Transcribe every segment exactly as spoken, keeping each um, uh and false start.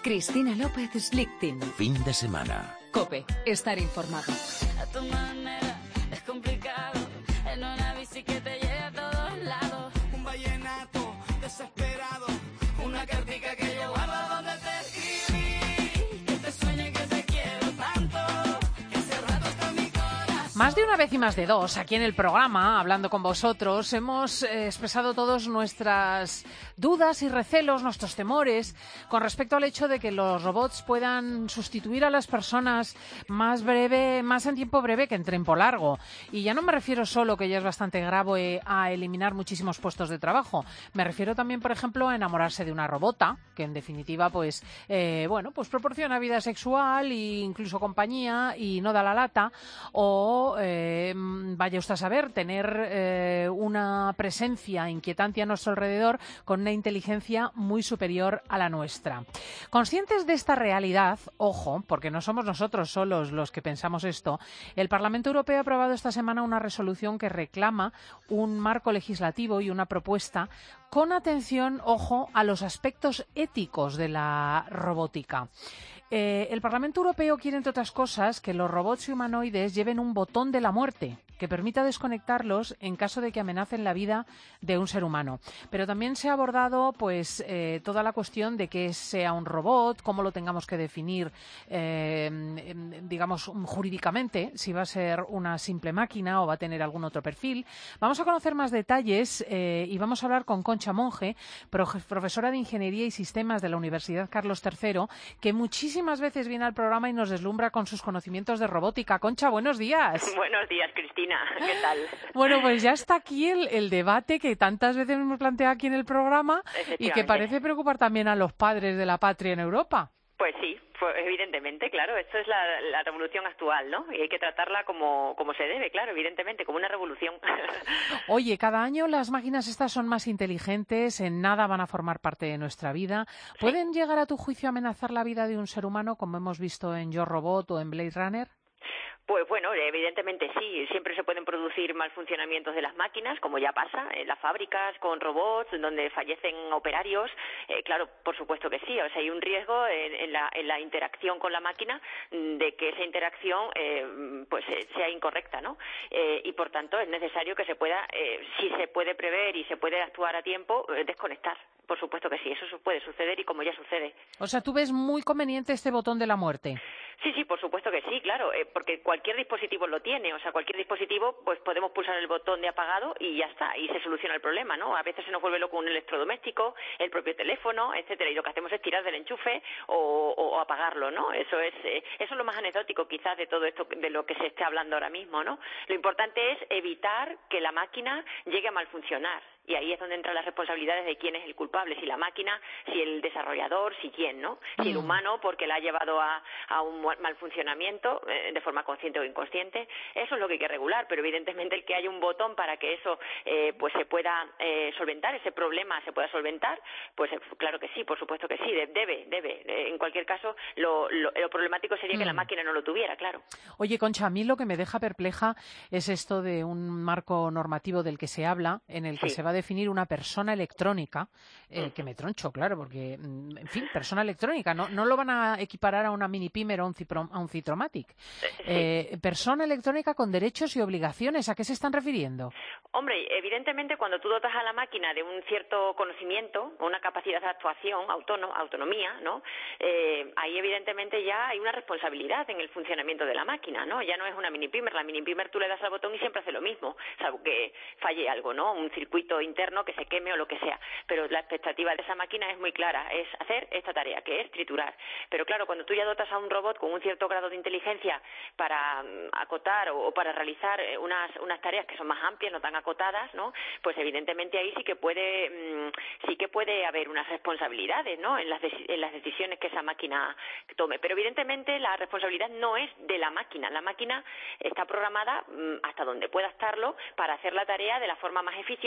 Cristina López Slichting. Fin de semana. COPE. Estar informado. A tu manera es complicado. En una bici que te lleve a todos lados. Un vallenato desesperado. Una cartica que yo guardo donde te escribí. Que te sueñe que te quiero tanto. Que hace rato está mi corazón. Más de una vez y más de dos, aquí en el programa, hablando con vosotros, hemos eh, expresado todos nuestras dudas y recelos, nuestros temores, con respecto al hecho de que los robots puedan sustituir a las personas más breve, más en tiempo breve que en tiempo largo. Y ya no me refiero solo, que ya es bastante grave, a eliminar muchísimos puestos de trabajo. Me refiero también, por ejemplo, a enamorarse de una robota, que en definitiva, pues, eh, bueno, pues proporciona vida sexual e incluso compañía y no da la lata, o eh, vaya usted a saber, tener eh, una presencia inquietante a nuestro alrededor con una inteligencia muy superior a la nuestra. Conscientes de esta realidad, ojo, porque no somos nosotros solos los que pensamos esto, el Parlamento Europeo ha aprobado esta semana una resolución que reclama un marco legislativo y una propuesta con atención, ojo, a los aspectos éticos de la robótica. Eh, el Parlamento Europeo quiere, entre otras cosas, que los robots y humanoides lleven un botón de la muerte que permita desconectarlos en caso de que amenacen la vida de un ser humano. Pero también se ha abordado pues eh, toda la cuestión de que sea un robot, cómo lo tengamos que definir, eh, digamos, jurídicamente, si va a ser una simple máquina o va a tener algún otro perfil. Vamos a conocer más detalles eh, y vamos a hablar con Concha Monge, profesora de Ingeniería y Sistemas de la Universidad Carlos tercero, que muchísimas veces viene al programa y nos deslumbra con sus conocimientos de robótica. Concha, buenos días. Buenos días, Cristina. ¿Qué tal? Bueno, pues ya está aquí el, el debate que tantas veces hemos planteado aquí en el programa y que parece preocupar también a los padres de la patria en Europa. Pues sí, pues evidentemente, claro, esto es la, la revolución actual, ¿no? Y hay que tratarla como, como se debe, claro, evidentemente, como una revolución. Oye, cada año las máquinas estas son más inteligentes, en nada van a formar parte de nuestra vida. ¿Pueden sí. llegar a tu juicio a amenazar la vida de un ser humano, como hemos visto en Yo Robot o en Blade Runner? Pues bueno, evidentemente sí, siempre se pueden producir mal funcionamientos de las máquinas, como ya pasa en las fábricas con robots, donde fallecen operarios, eh, claro, por supuesto que sí, o sea, hay un riesgo en, en, la, en la interacción con la máquina de que esa interacción eh, pues sea incorrecta, ¿no? Eh, y por tanto es necesario que se pueda, eh, si se puede prever y se puede actuar a tiempo, eh, desconectar, por supuesto que sí, eso puede suceder y como ya sucede. O sea, ¿tú ves muy conveniente este botón de la muerte? Sí, sí, por supuesto que sí, claro, eh, porque cualquier dispositivo lo tiene, o sea, cualquier dispositivo, pues podemos pulsar el botón de apagado y ya está, y se soluciona el problema, ¿no? A veces se nos vuelve loco un electrodoméstico, el propio teléfono, etcétera, y lo que hacemos es tirar del enchufe o, o apagarlo, ¿no? Eso es, eh, eso es lo más anecdótico quizás de todo esto, de lo que se esté hablando ahora mismo, ¿no? Lo importante es evitar que la máquina llegue a mal funcionar. Y ahí es donde entran las responsabilidades de quién es el culpable, si la máquina, si el desarrollador, si quién, ¿no? Si el humano, porque la ha llevado a, a un mal funcionamiento, eh, de forma consciente o inconsciente. Eso es lo que hay que regular, pero evidentemente el que haya un botón para que eso eh, pues se pueda eh, solventar, ese problema se pueda solventar, pues eh, claro que sí, por supuesto que sí, debe, debe. Eh, en cualquier caso, lo, lo, lo problemático sería mm. que la máquina no lo tuviera, claro. Oye, Concha, a mí lo que me deja perpleja es esto de un marco normativo del que se habla, en el que sí. se va a definir una persona electrónica, eh, que me troncho, claro, porque, en fin, persona electrónica, no, no lo van a equiparar a una mini pimer o a un, cipro, a un Citromatic. Eh, sí. Persona electrónica con derechos y obligaciones, ¿a qué se están refiriendo? Hombre, evidentemente cuando tú dotas a la máquina de un cierto conocimiento, una capacidad de actuación, autónom, autonomía, ¿no? Eh, ahí evidentemente ya hay una responsabilidad en el funcionamiento de la máquina, ¿no? Ya no es una mini pimer, la mini pimer tú le das al botón y siempre hace lo mismo, salvo que falle algo, ¿no? Un circuito interno que se queme o lo que sea, pero la expectativa de esa máquina es muy clara, es hacer esta tarea, que es triturar. Pero claro, cuando tú ya dotas a un robot con un cierto grado de inteligencia para um, acotar o, o para realizar unas, unas tareas que son más amplias, no tan acotadas, ¿no? Pues evidentemente ahí sí que puede um, sí que puede haber unas responsabilidades, ¿no? En las, de, en las decisiones que esa máquina tome. Pero evidentemente la responsabilidad no es de la máquina. La máquina está programada um, hasta donde pueda estarlo para hacer la tarea de la forma más eficiente posible.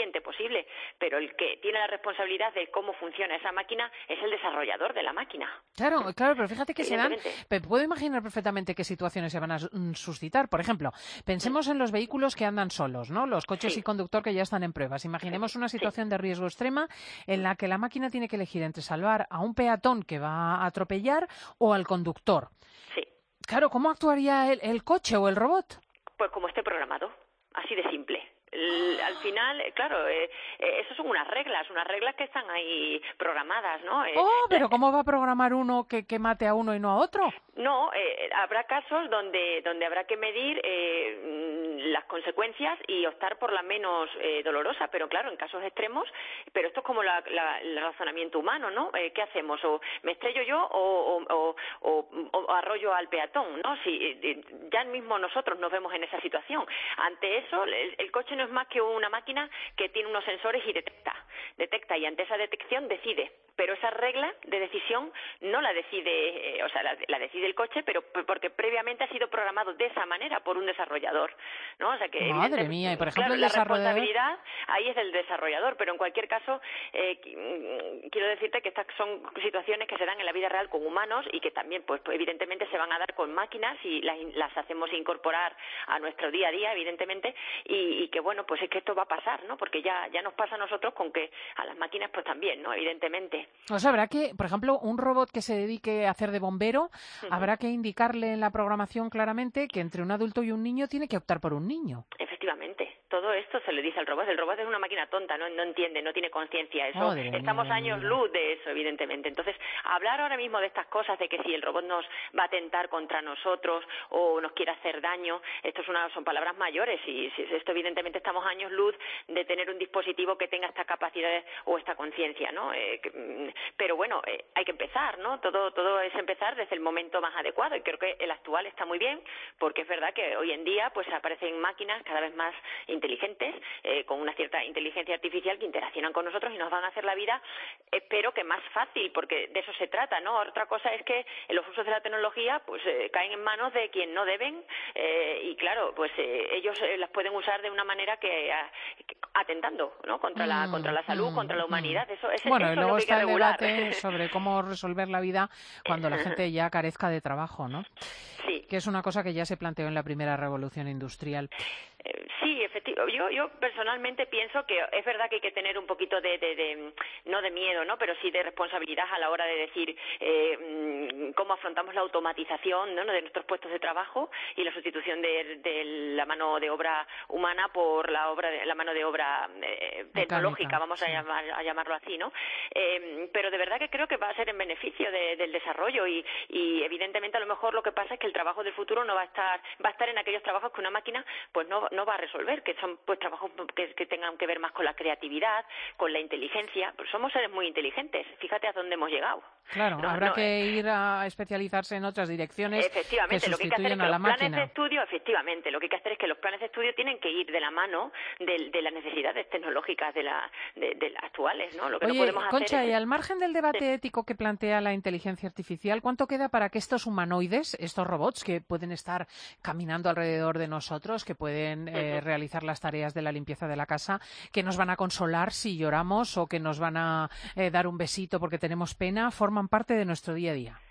posible, pero el que tiene la responsabilidad de cómo funciona esa máquina es el desarrollador de la máquina. Claro, claro, pero fíjate que se dan... Puedo imaginar perfectamente qué situaciones se van a suscitar. Por ejemplo, pensemos en los vehículos que andan solos, ¿no? Los coches Sí. y conductor que ya están en pruebas. Imaginemos una situación Sí. de riesgo extrema en la que la máquina tiene que elegir entre salvar a un peatón que va a atropellar o al conductor. Sí. Claro, ¿cómo actuaría el, el coche o el robot? Pues como esté programado, así de simple. El, al final, eh, claro, eh, eh, eso son unas reglas, unas reglas que están ahí programadas, ¿no? Eh, Oh, pero la- ¿cómo va a programar uno que, que mate a uno y no a otro? No, eh, habrá casos donde donde habrá que medir eh, mm, las consecuencias y optar por la menos eh, dolorosa, pero claro, en casos extremos, pero esto es como la, la- el razonamiento humano, ¿no? Eh, ¿Qué hacemos? ¿O me estrello yo o, o, o, o- o arrollo al peatón, ¿no? Si eh, ya mismo nosotros nos vemos en esa situación. Ante eso, el, el coche no es más que una máquina que tiene unos sensores y detecta, detecta y ante esa detección decide. Pero esa regla de decisión no la decide, eh, o sea, la, la decide el coche, pero p- porque previamente ha sido programado de esa manera por un desarrollador, ¿no? O sea que Madre evidente- mía, y por ejemplo claro, el la desarrollador... responsabilidad ahí es del desarrollador, pero en cualquier caso eh, qui- mm, quiero decirte que estas son situaciones que se dan en la vida real con humanos y que también, pues, pues, evidentemente se van a dar con máquinas y las, in- las hacemos incorporar a nuestro día a día, evidentemente, y, y que bueno, pues es que esto va a pasar, ¿no? Porque ya ya nos pasa a nosotros con que a las máquinas pues también, ¿no? Evidentemente. O sea, habrá que, por ejemplo, un robot que se dedique a hacer de bombero, Ujú. habrá que indicarle en la programación claramente que entre un adulto y un niño tiene que optar por un niño. Efectivamente, todo esto se le dice al robot. El robot es una máquina tonta, no, no entiende, no tiene conciencia. Eso Madre estamos mía, años mía. luz de eso, evidentemente. Entonces, hablar ahora mismo de estas cosas, de que si el robot nos va a atentar contra nosotros o nos quiere hacer daño, esto es una, son palabras mayores y si- esto evidentemente estamos años luz de tener un dispositivo que tenga esta capacidad o esta conciencia, ¿no? Eh, que, mm, pero bueno, eh, hay que empezar, ¿no? Todo, todo es empezar desde el momento más adecuado y creo que el actual está muy bien porque es verdad que hoy en día pues aparecen máquinas cada vez más inteligentes, eh, con una cierta inteligencia artificial que interaccionan con nosotros y nos van a hacer la vida, espero que más fácil, porque de eso se trata, ¿no? Otra cosa es que los usos de la tecnología pues eh, caen en manos de quien no deben eh, y claro, pues eh, ellos eh, las pueden usar de una manera que, a- que atentando, ¿no? Contra la Mm, contra la salud, mm, contra la mm. humanidad, eso, es, Bueno, eso y es luego lo que hay que está el regular. debate sobre cómo resolver la vida cuando la gente ya carezca de trabajo, ¿no? Sí. Que es una cosa que ya se planteó en la primera revolución industrial. Eh, Sí, efectivamente. Yo, yo personalmente pienso que es verdad que hay que tener un poquito de, de, de no de miedo, ¿no? Pero sí de responsabilidad a la hora de decir eh, mm, cómo afrontamos la automatización, ¿no? de nuestros puestos de trabajo y la sustitución de, de la mano de obra humana por la obra de, la mano de obra eh, tecnológica, Mecánica, vamos a sí. llamar a llamarlo así, ¿no? Eh, pero de verdad que creo que va a ser en beneficio de- del desarrollo y, y evidentemente a lo mejor lo que pasa es que el trabajo del futuro no va a estar va a estar en aquellos trabajos que una máquina pues no no va a resolver, que son pues trabajos que, que tengan que ver más con la creatividad, con la inteligencia. Pues somos seres muy inteligentes. Fíjate a dónde hemos llegado. Claro, No, habrá no, que eh, ir a especializarse en otras direcciones que Efectivamente, lo que hay que hacer es sustituyan que a la los planes de máquina. estudio, efectivamente, lo que hay que hacer es que los planes de estudio tienen que ir de la mano de, de las necesidades tecnológicas de la de, de las actuales, ¿no? Lo que Oye, no podemos Concha, hacer y es... al margen del debate ético que plantea la inteligencia artificial, ¿cuánto queda para que estos humanoides, estos robots que pueden estar caminando alrededor de nosotros, que pueden eh, Ujú. realizar las tareas de la limpieza de la casa, que nos van a consolar si lloramos o que nos van a eh, dar un besito porque tenemos pena, forman parte de nuestro día a día?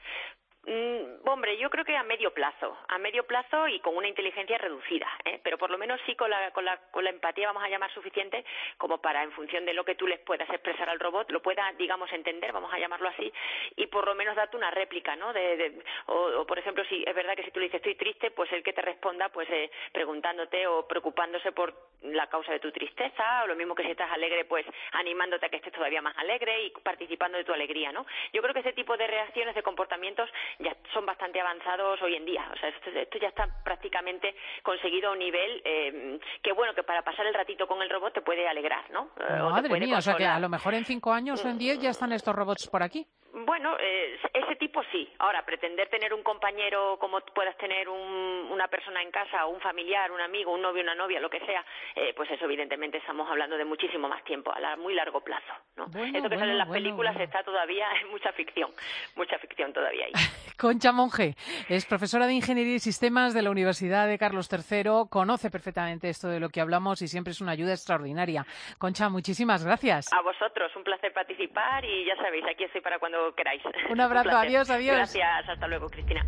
Mm, hombre, yo creo que a medio plazo, a medio plazo y con una inteligencia reducida, ¿eh? Pero por lo menos sí con la, con la con la empatía vamos a llamar suficiente como para en función de lo que tú les puedas expresar al robot lo pueda, digamos, entender, vamos a llamarlo así, y por lo menos darte una réplica, ¿no? De, de, o, o por ejemplo, si es verdad que si tú le dices estoy triste, pues el que te responda, pues eh, preguntándote o preocupándose por la causa de tu tristeza, o lo mismo que si estás alegre, pues animándote a que estés todavía más alegre y participando de tu alegría, ¿no? Yo creo que ese tipo de reacciones, de comportamientos ya son bastante avanzados hoy en día. O sea, esto, esto ya está prácticamente conseguido a un nivel eh, que, bueno, que para pasar el ratito con el robot te puede alegrar, ¿no? Eh, o te Madre puede mía, o sea que a consolar. lo mejor en cinco años o en diez ya están estos robots por aquí. Bueno, eh, ese tipo sí. Ahora, pretender tener un compañero como puedas tener un, una persona en casa, o un familiar, un amigo, un novio, una novia, lo que sea, eh, pues eso evidentemente estamos hablando de muchísimo más tiempo, a la, muy largo plazo, ¿no? Bueno, Esto que bueno, sale en las bueno, películas bueno. está todavía, es mucha ficción, mucha ficción todavía ahí. Concha Monge es profesora de Ingeniería y Sistemas de la Universidad de Carlos tercero, conoce perfectamente esto de lo que hablamos y siempre es una ayuda extraordinaria. Concha, muchísimas gracias. A vosotros, un placer participar y ya sabéis, aquí estoy para cuando queráis. Un abrazo, un adiós, adiós. Gracias, hasta luego, Cristina.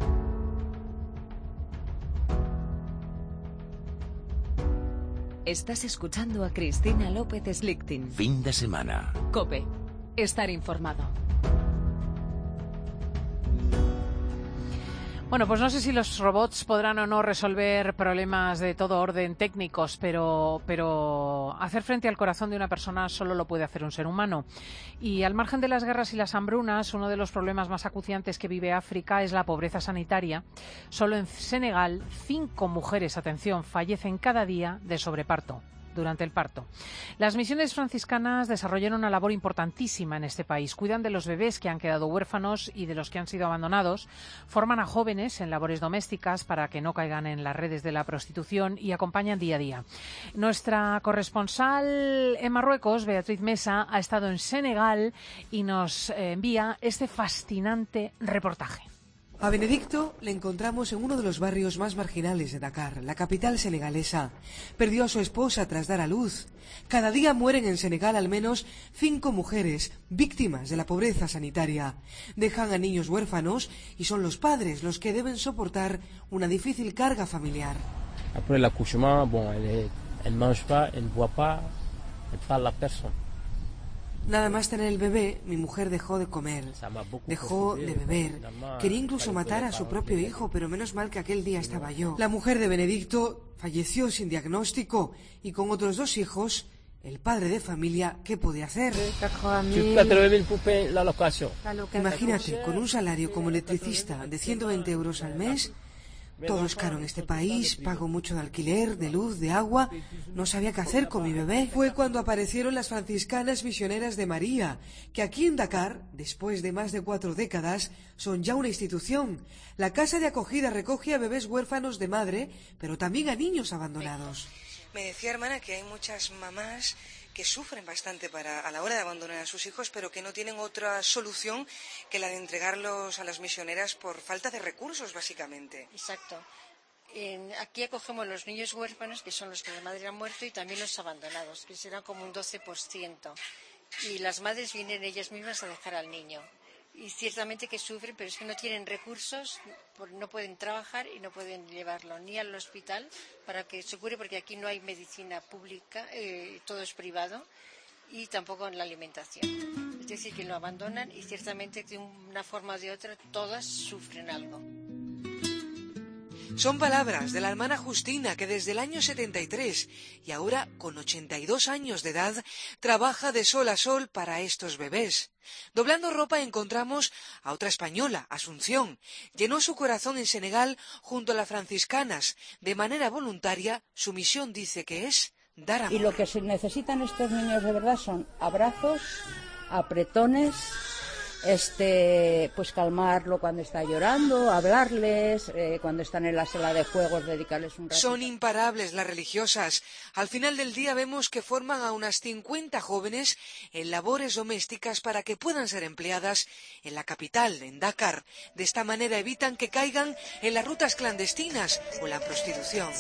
Estás escuchando a Cristina López Slichting. Fin de semana. COPE. Estar informado. Bueno, pues no sé si los robots podrán o no resolver problemas de todo orden técnicos, pero, pero hacer frente al corazón de una persona solo lo puede hacer un ser humano. Y al margen de las guerras y las hambrunas, uno de los problemas más acuciantes que vive África es la pobreza sanitaria. Solo en Senegal, cinco mujeres, atención, fallecen cada día de sobreparto. Durante el parto. Las misiones franciscanas desarrollan una labor importantísima en este país. Cuidan de los bebés que han quedado huérfanos y de los que han sido abandonados. Forman a jóvenes en labores domésticas para que no caigan en las redes de la prostitución y acompañan día a día. Nuestra corresponsal en Marruecos, Beatriz Mesa, ha estado en Senegal y nos envía este fascinante reportaje. A Benedicto le encontramos en uno de los barrios más marginales de Dakar, la capital senegalesa. Perdió a su esposa tras dar a luz. Cada día mueren en Senegal al menos cinco mujeres víctimas de la pobreza sanitaria. Dejan a niños huérfanos y son los padres los que deben soportar una difícil carga familiar. Après l'accouchement, bon, elle, elle mange pas, elle boit pas, elle parle a personne. Nada más tener el bebé, mi mujer dejó de comer, dejó de beber. Quería incluso matar a su propio hijo, pero menos mal que aquel día estaba yo. La mujer de Benedicto falleció sin diagnóstico y con otros dos hijos, el padre de familia, ¿qué podía hacer? Imagínate, con un salario como electricista de ciento veinte euros al mes, todo es caro en este país, pago mucho de alquiler, de luz, de agua, no sabía qué hacer con mi bebé. Fue cuando aparecieron las franciscanas misioneras de María, que aquí en Dakar, después de más de cuatro décadas, son ya una institución. La casa de acogida recoge a bebés huérfanos de madre, pero también a niños abandonados. Me decía, hermana, que hay muchas mamás que sufren bastante para, a la hora de abandonar a sus hijos, pero que no tienen otra solución que la de entregarlos a las misioneras por falta de recursos, básicamente. Exacto. En, aquí acogemos los niños huérfanos, que son los que de madre han muerto, y también los abandonados, que serán como un doce por ciento. Y las madres vienen ellas mismas a dejar al niño. Y ciertamente que sufren, pero es que no tienen recursos, no pueden trabajar y no pueden llevarlo ni al hospital para que se cure, porque aquí no hay medicina pública, eh, todo es privado, y tampoco en la alimentación. Es decir, que lo abandonan y ciertamente de una forma o de otra todas sufren algo. Son palabras de la hermana Justina, que desde el año setenta y tres y ahora con ochenta y dos años de edad trabaja de sol a sol para estos bebés. Doblando ropa encontramos a otra española, Asunción. Llenó su corazón en Senegal junto a las franciscanas. De manera voluntaria, su misión dice que es dar amor. Y lo que se necesitan estos niños de verdad son abrazos, apretones, este, pues calmarlo cuando está llorando, hablarles, eh, cuando están en la sala de juegos, dedicarles un rato. Son imparables las religiosas. Al final del día vemos que forman a unas cincuenta jóvenes en labores domésticas para que puedan ser empleadas en la capital, en Dakar. De esta manera evitan que caigan en las rutas clandestinas o la prostitución.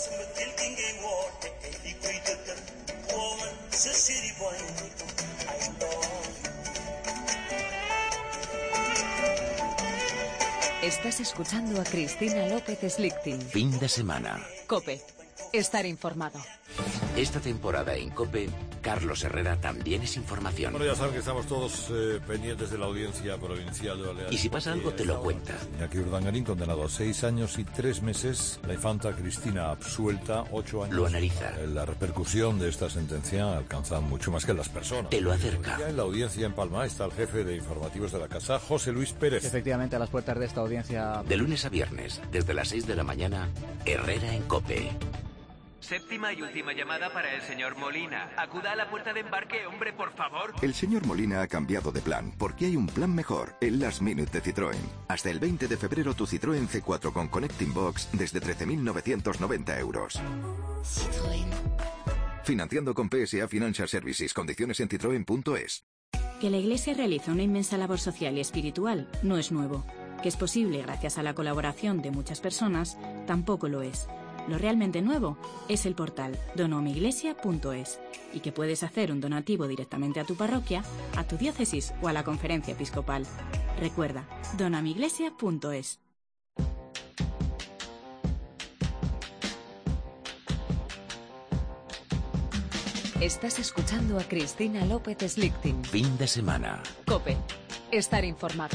Estás escuchando a Cristina López Slichting. Fin de semana. COPE. Estar informado. Esta temporada en COPE, Carlos Herrera también es información. Bueno, ya saben que estamos todos eh, pendientes de la audiencia provincial de Baleares. Y si pasa algo, te lo cuenta. Iñaki Urdangarín, condenado a seis años y tres meses. La infanta Cristina absuelta, ocho años. Lo analiza. La repercusión de esta sentencia alcanza mucho más que las personas. Te lo acerca. Ya en la audiencia en Palma está el jefe de informativos de la casa, José Luis Pérez. Efectivamente, a las puertas de esta audiencia. De lunes a viernes, desde las seis de la mañana, Herrera en COPE. Séptima y última llamada para el señor Molina. Acuda a la puerta de embarque, hombre, por favor. El señor Molina ha cambiado de plan, porque hay un plan mejor, el Last Minute de Citroën. Hasta el veinte de febrero tu Citroën C cuatro con Connecting Box desde trece mil novecientos noventa euros. Citroën. Financiando con P S A Financial Services. Condiciones en citroen punto es. Que la Iglesia realiza una inmensa labor social y espiritual no es nuevo. Que es posible gracias a la colaboración de muchas personas, tampoco lo es. Lo realmente nuevo es el portal donomiiglesia punto es y que puedes hacer un donativo directamente a tu parroquia, a tu diócesis o a la conferencia episcopal. Recuerda, donomiiglesia punto es. Estás escuchando a Cristina López Slichting. Fin de semana. COPE. Estar informado.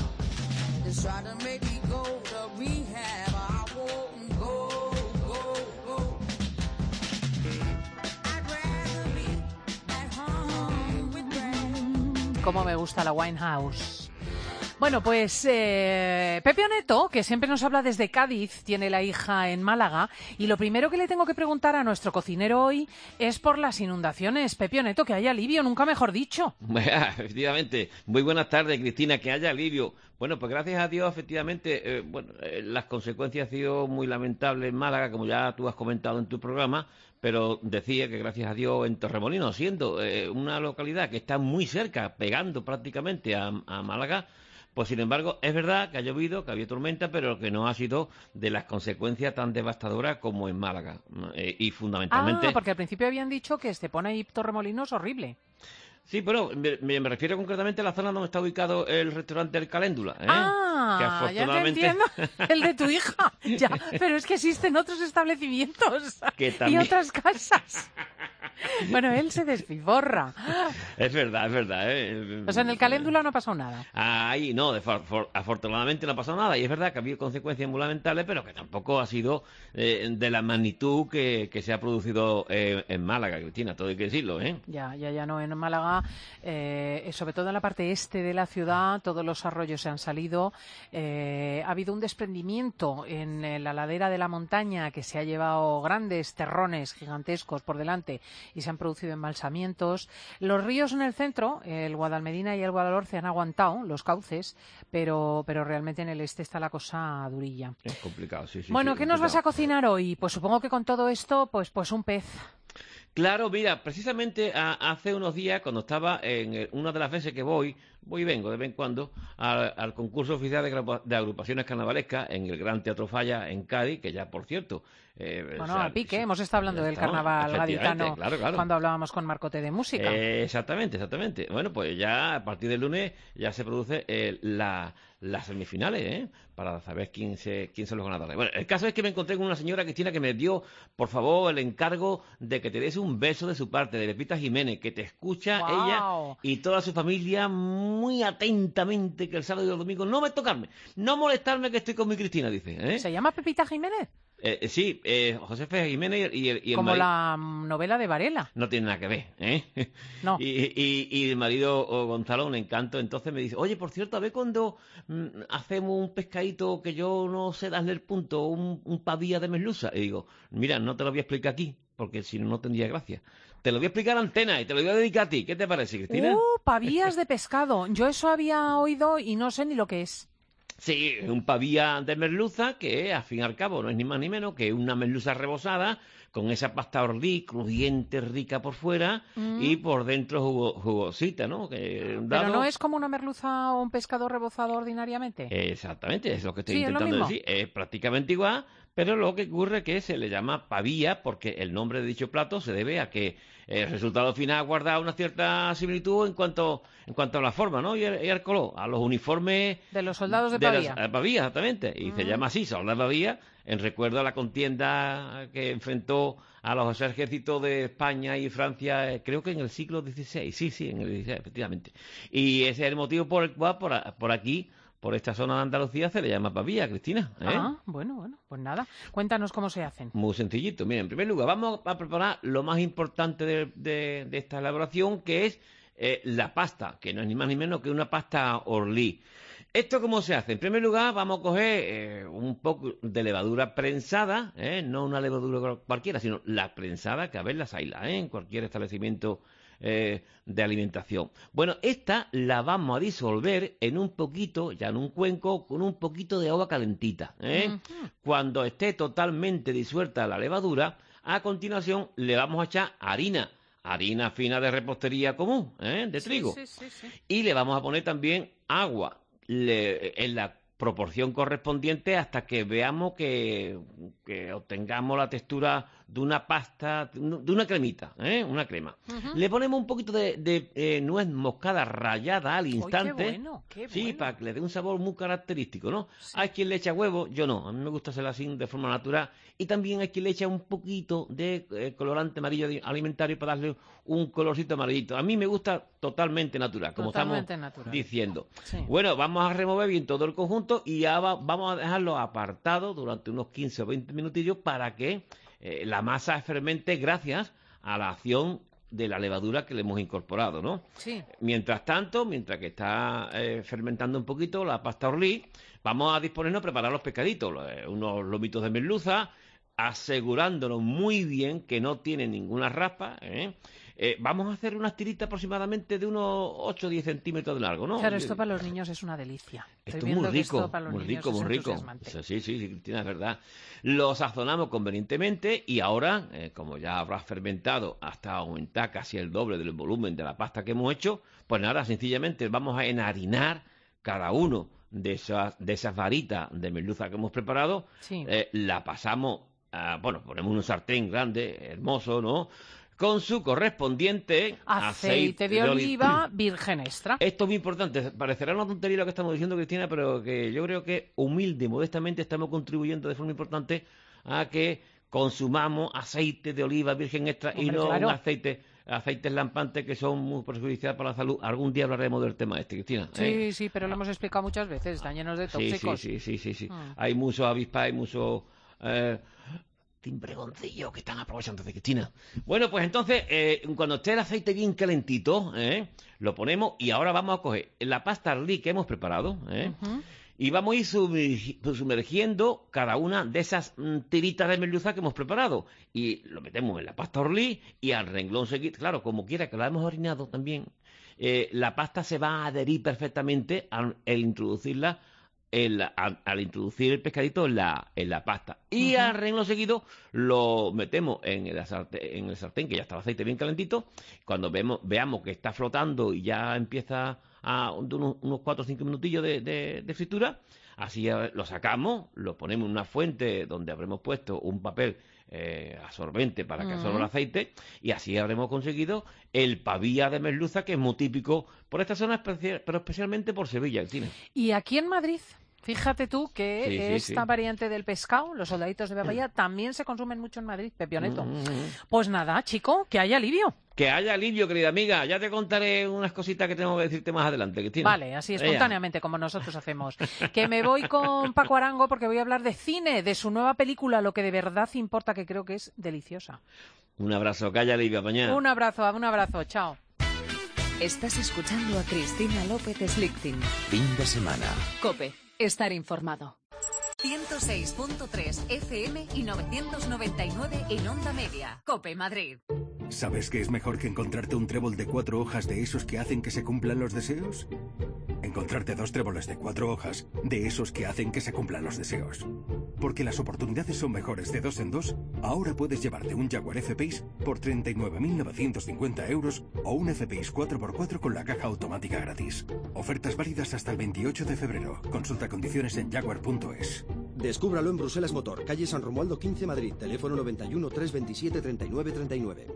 Cómo me gusta la Winehouse. Bueno, pues eh, Pepe Oneto, que siempre nos habla desde Cádiz, tiene la hija en Málaga, y lo primero que le tengo que preguntar a nuestro cocinero hoy es por las inundaciones. Pepe Oneto, que haya alivio, nunca mejor dicho. Bueno, efectivamente. Muy buenas tardes, Cristina, que haya alivio. Bueno, pues gracias a Dios, efectivamente, eh, bueno, eh, las consecuencias han sido muy lamentables en Málaga, como ya tú has comentado en tu programa, pero decía que gracias a Dios en Torremolinos, siendo eh, una localidad que está muy cerca, pegando prácticamente a, a Málaga, pues sin embargo es verdad que ha llovido, que había tormenta, pero que no ha sido de las consecuencias tan devastadoras como en Málaga. Eh, y fundamentalmente... Ah, porque al principio habían dicho que Estepona y Torremolinos horrible. Sí, pero me, me refiero concretamente a la zona donde está ubicado el restaurante El Caléndula. ¿eh? Ah, que afortunadamente... ya te entiendo. El de tu hija. Ya, pero es que existen otros establecimientos que y también... otras casas. Bueno, él se despiborra. Es verdad, es verdad. ¿eh? O sea, en el Caléndula no ha pasado nada. Ahí no, de for, for, afortunadamente no ha pasado nada. Y es verdad que ha habido consecuencias muy lamentables, pero que tampoco ha sido eh, de la magnitud que, que se ha producido eh, en Málaga, Cristina, todo hay que decirlo. ¿eh? Ya, ya, ya no. En Málaga, eh, sobre todo en la parte este de la ciudad, todos los arroyos se han salido. Eh, ha habido un desprendimiento en la ladera de la montaña que se ha llevado grandes terrones gigantescos por delante y se han producido embalsamientos. Los ríos en el centro, el Guadalmedina y el Guadalhorce, han aguantado los cauces, pero, pero realmente en el este está la cosa durilla. Es complicado, sí, sí. Bueno, sí, ¿qué nos vas a cocinar hoy? Pues supongo que con todo esto, pues, pues un pez. Claro, mira, precisamente a, hace unos días, cuando estaba en el, una de las veces que voy, voy y vengo de vez en cuando, al, al concurso oficial de, de agrupaciones carnavalescas en el Gran Teatro Falla en Cádiz, que ya, por cierto... Eh, bueno, o sea, a pique, sí, hemos estado hablando del estamos, carnaval gaditano claro, claro. cuando hablábamos con Marcote de música. Eh, exactamente, exactamente. Bueno, pues ya a partir del lunes ya se produce eh, la, las semifinales, ¿eh? Para saber quién se quién son los ganadores. Bueno, el caso es que me encontré con una señora, Cristina, que me dio, por favor, el encargo de que te des un beso de su parte, de Pepita Jiménez, que te escucha Wow. ella y toda su familia muy atentamente, que el sábado y el domingo no me tocarme, no molestarme, que estoy con mi Cristina, dice. ¿eh? ¿Se llama Pepita Jiménez? Eh, sí, eh, Josefa Jiménez y el, y el Como marido... la novela de Varela. No tiene nada que ver, ¿eh? No. Y, y, y el marido oh, Gonzalo, un encanto, entonces me dice, oye, por cierto, a ver cuando mm, hacemos un pescadito que yo no sé darle el punto, un, un pavía de merluza. Y digo, mira, no te lo voy a explicar aquí, porque si no, no tendría gracia. Te lo voy a explicar a antena y te lo voy a dedicar a ti. ¿Qué te parece, Cristina? ¡Uh, pavías de pescado! Yo eso había oído y no sé ni lo que es. Sí, un pavía de merluza que, al fin y al cabo, no es ni más ni menos que una merluza rebozada con esa pasta orlí, crujiente, rica por fuera mm. y por dentro jugo, jugosita, ¿no? Que, dado... Pero no es como una merluza o un pescado rebozado ordinariamente. Exactamente, es lo que estoy sí, intentando es decir. Es prácticamente igual, pero lo que ocurre es que se le llama pavía porque el nombre de dicho plato se debe a que el resultado final guarda una cierta similitud en cuanto en cuanto a la forma, ¿no? Y el, y el color, a los uniformes de los soldados de, de Pavía. Las, Pavía, exactamente, y mm. se llama así, soldados de Pavía, en recuerdo a la contienda que enfrentó a los ejércitos de España y Francia, creo que en el siglo dieciséis, sí, sí, en el dieciséis, efectivamente. Y ese es el motivo por el cual por, por aquí, por esta zona de Andalucía, se le llama pavía, Cristina. ¿eh? Ah, bueno, bueno, pues nada. Cuéntanos cómo se hacen. Muy sencillito. Mira, en primer lugar, vamos a preparar lo más importante de, de, de esta elaboración, que es eh, la pasta, que no es ni más ni menos que una pasta orlí. ¿Esto cómo se hace? En primer lugar, vamos a coger eh, un poco de levadura prensada, ¿eh? No una levadura cualquiera, sino la prensada, que a ver las hay, ¿eh? En cualquier establecimiento eh, de alimentación. Bueno, esta la vamos a disolver en un poquito, ya en un cuenco, con un poquito de agua calentita, ¿eh? Uh-huh. Cuando esté totalmente disuelta la levadura, a continuación le vamos a echar harina. Harina fina de repostería común, ¿eh? De trigo. Sí, sí, sí, sí. Y le vamos a poner también agua. Le, en la proporción correspondiente hasta que veamos que, que obtengamos la textura de una pasta, de una cremita, ¿eh? Una crema. Uh-huh. Le ponemos un poquito de, de eh, nuez moscada rallada al instante. ¡Qué bueno! ¡Qué sí, bueno! para que le dé un sabor muy característico, ¿no? Sí. Hay quien le echa huevo, yo no. A mí me gusta hacerlo así de forma natural. Y también hay quien le echa un poquito de eh, colorante amarillo alimentario para darle un colorcito amarillito. A mí me gusta totalmente natural, como Totalmente estamos natural. diciendo. Sí. Bueno, vamos a remover bien todo el conjunto y ya va, vamos a dejarlo apartado durante unos quince o veinte minutillos para que eh, la masa fermente gracias a la acción de la levadura que le hemos incorporado, ¿no? Sí. Mientras tanto, mientras que está eh, fermentando un poquito la pasta orlí, vamos a disponernos a preparar los pescaditos, eh, unos lomitos de merluza, asegurándonos muy bien que no tienen ninguna raspa, ¿eh? Eh, vamos a hacer unas tiritas aproximadamente de unos ocho o diez centímetros de largo, ¿no? Claro, esto para los niños es una delicia. Esto Estoy es muy viendo que rico, esto para los muy niños rico, es muy rico. entusiasmante. Sí, sí, sí, Cristina, es verdad. Lo sazonamos convenientemente y ahora, eh, como ya habrás fermentado hasta aumentar casi el doble del volumen de la pasta que hemos hecho, pues nada, sencillamente vamos a enharinar cada uno de esas, de esas varitas de merluza que hemos preparado. Sí. Eh, la pasamos, a, bueno, ponemos un sartén grande, hermoso, ¿no?, con su correspondiente aceite, aceite de, de oliva virgen extra. Esto es muy importante. Parecerá una tontería lo que estamos diciendo, Cristina, pero que yo creo que humilde y modestamente estamos contribuyendo de forma importante a que consumamos aceite de oliva virgen extra. Hombre, y no claro. un aceite aceites lampantes que son muy perjudiciales para la salud. Algún día hablaremos del tema este, Cristina. Sí, ¿eh? sí, pero lo hemos explicado muchas veces. Están llenos de tóxicos. Sí, sí, sí, sí, sí, sí. Mm. Hay muchos avispas, hay muchos... Eh, timbregoncillo que están aprovechando de Cristina. Bueno, pues entonces, eh, cuando esté el aceite bien calentito, eh, lo ponemos y ahora vamos a coger la pasta orlí que hemos preparado, eh, uh-huh. y vamos a ir sumergiendo cada una de esas mm, tiritas de merluza que hemos preparado y lo metemos en la pasta orlí y al renglón seguido, claro, como quiera que la hemos orinado también, eh, la pasta se va a adherir perfectamente al, al introducirla El, al, al introducir el pescadito en la, en la pasta. Y uh-huh. al renglón seguido lo metemos en el, sartén, en el sartén, que ya está el aceite bien calentito. Cuando vemos, veamos que está flotando y ya empieza a unos, unos cuatro o cinco minutillos de, de, de fritura, así lo sacamos, lo ponemos en una fuente donde habremos puesto un papel eh, absorbente para que uh-huh. absorba el aceite, y así habremos conseguido el pavía de merluza, que es muy típico por esta zona, especial, pero especialmente por Sevilla, Cristina. Y aquí en Madrid, fíjate tú que sí, sí, esta sí. variante del pescado, los soldaditos de papaya, también se consumen mucho en Madrid, Pepioneto. Mm-hmm. Pues nada, chico, que haya alivio. Que haya alivio, querida amiga. Ya te contaré unas cositas que tengo que decirte más adelante, Cristina. Vale, así espontáneamente, como nosotros hacemos. Que me voy con Paco Arango porque voy a hablar de cine, de su nueva película, Lo que de verdad importa, que creo que es deliciosa. Un abrazo, que haya alivio, mañana. Un abrazo, un abrazo, chao. Estás escuchando a Cristina López Slichting. Fin de semana. COPE. Estar informado. ciento seis punto tres F M y novecientos noventa y nueve en Onda Media. COPE Madrid. ¿Sabes qué es mejor que encontrarte un trébol de cuatro hojas de esos que hacen que se cumplan los deseos? Encontrarte dos tréboles de cuatro hojas de esos que hacen que se cumplan los deseos. Porque las oportunidades son mejores de dos en dos, ahora puedes llevarte un Jaguar F-Pace por treinta y nueve mil novecientos cincuenta euros o un F-Pace cuatro por cuatro con la caja automática gratis. Ofertas válidas hasta el veintiocho de febrero. Consulta condiciones en jaguar punto es. Descúbralo en Bruselas Motor, calle San Romualdo quince, Madrid. Teléfono noventa y uno, trescientos veintisiete, treinta y nueve treinta y nueve.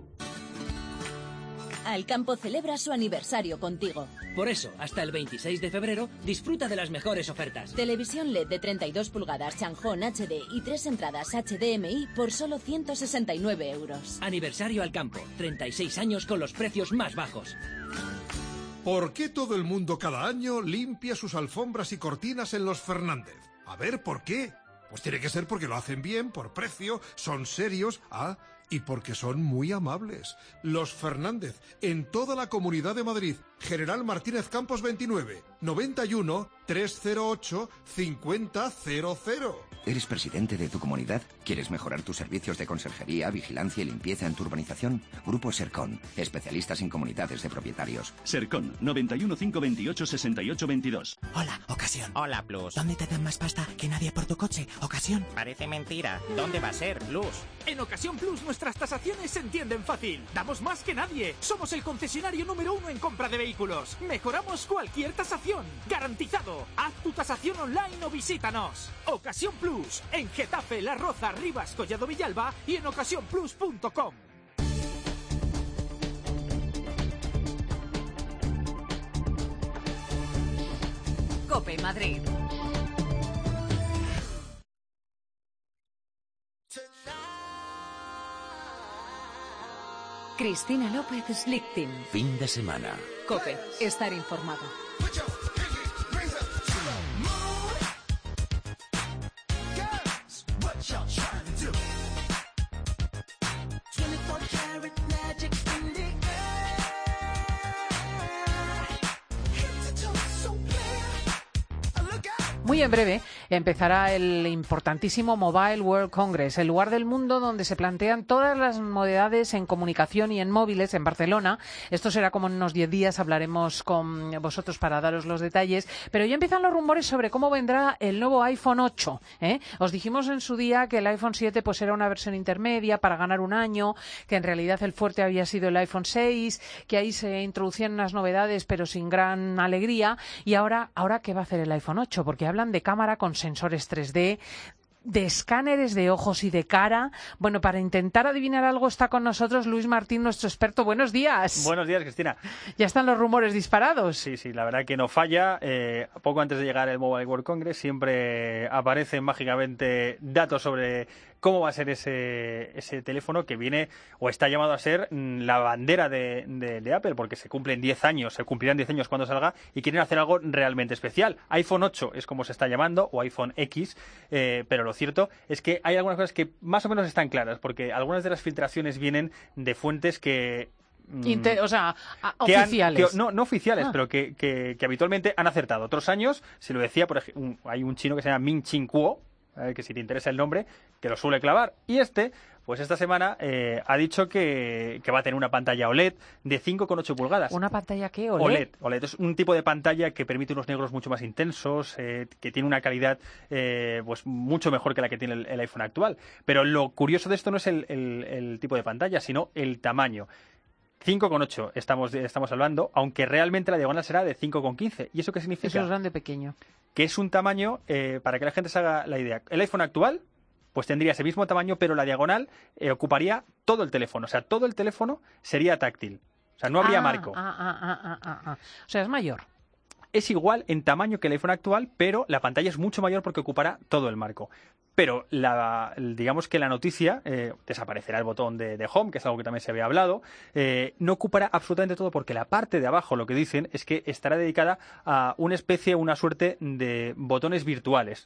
Alcampo celebra su aniversario contigo. Por eso, hasta el veintiséis de febrero, disfruta de las mejores ofertas. Televisión L E D de treinta y dos pulgadas Changjón H D y tres entradas H D M I por solo ciento sesenta y nueve euros. Aniversario Alcampo, treinta y seis años con los precios más bajos. ¿Por qué todo el mundo cada año limpia sus alfombras y cortinas en los Fernández? A ver, ¿por qué? Pues tiene que ser porque lo hacen bien, por precio, son serios, ah, y porque son muy amables. Los Fernández, en toda la Comunidad de Madrid. General Martínez Campos veintinueve, noventa y uno, trescientos ocho, cincuenta cero cero. ¿Eres presidente de tu comunidad? ¿Quieres mejorar tus servicios de conserjería, vigilancia y limpieza en tu urbanización? Grupo Sercon, especialistas en comunidades de propietarios. Sercon, noventa y uno, cinco veintiocho, sesenta y ocho veintidós. Hola, Ocasión. Hola, Plus. ¿Dónde te dan más pasta que nadie por tu coche? Ocasión. Parece mentira. ¿Dónde va a ser, Plus? En Ocasión Plus, nuestro Nuestras tasaciones se entienden fácil. Damos más que nadie. Somos el concesionario número uno en compra de vehículos. Mejoramos cualquier tasación. Garantizado. Haz tu tasación online o visítanos. Ocasión Plus. En Getafe, La Roza, Rivas, Collado Villalba y en ocasión plus punto com. COPE Madrid. Cristina López Slichting. Fin de semana. COPE. Estar informado. Muy en breve empezará el importantísimo Mobile World Congress, el lugar del mundo donde se plantean todas las novedades en comunicación y en móviles en Barcelona. Esto será como en unos diez días, hablaremos con vosotros para daros los detalles, pero ya empiezan los rumores sobre cómo vendrá el nuevo iPhone ocho, ¿eh? Os dijimos en su día que el iPhone siete pues era una versión intermedia para ganar un año, que en realidad el fuerte había sido el iPhone seis, que ahí se introducían unas novedades pero sin gran alegría, y ahora, ahora ¿qué va a hacer el iPhone ocho? Porque hablan de cámara con sensores tres D, de escáneres de ojos y de cara. Bueno, para intentar adivinar algo está con nosotros Luis Martín, nuestro experto. Buenos días. Buenos días, Cristina. Ya están los rumores disparados. Sí, sí, la verdad que no falla. Eh, poco antes de llegar el Mobile World Congress siempre aparecen mágicamente datos sobre cómo va a ser ese, ese teléfono que viene o está llamado a ser la bandera de, de, de Apple, porque se cumplen diez años, se cumplirán diez años cuando salga y quieren hacer algo realmente especial. iPhone ocho es como se está llamando, o iPhone X, eh, pero lo cierto es que hay algunas cosas que más o menos están claras, porque algunas de las filtraciones vienen de fuentes que... Inter, o sea, a, que oficiales. Han, que, no, no oficiales, ah. pero que, que, que habitualmente han acertado. Otros años, se lo decía, por ejemplo, hay un chino que se llama Ming Chi Kuo, eh, que si te interesa el nombre, que lo suele clavar. Y este, pues esta semana eh, ha dicho que, que va a tener una pantalla O L E D de cinco coma ocho pulgadas. ¿Una pantalla qué? ¿O L E D? O L E D. O L E D es un tipo de pantalla que permite unos negros mucho más intensos, eh, que tiene una calidad eh, pues mucho mejor que la que tiene el, el iPhone actual. Pero lo curioso de esto no es el, el, el tipo de pantalla, sino el tamaño. cinco coma ocho estamos, estamos hablando, aunque realmente la diagonal será de cinco coma quince. ¿Y eso qué significa? Eso es grande pequeño. Que es un tamaño, eh, para que la gente se haga la idea, el iPhone actual pues tendría ese mismo tamaño, pero la diagonal eh, ocuparía todo el teléfono. O sea, todo el teléfono sería táctil. O sea, no habría ah, marco. Ah, ah, ah, ah, ah. O sea, es mayor. Es igual en tamaño que el iPhone actual, pero la pantalla es mucho mayor porque ocupará todo el marco. Pero la, digamos que la noticia, eh, desaparecerá el botón de, de Home, que es algo que también se había hablado, eh, no ocupará absolutamente todo porque la parte de abajo, lo que dicen, es que estará dedicada a una especie, una suerte de botones virtuales.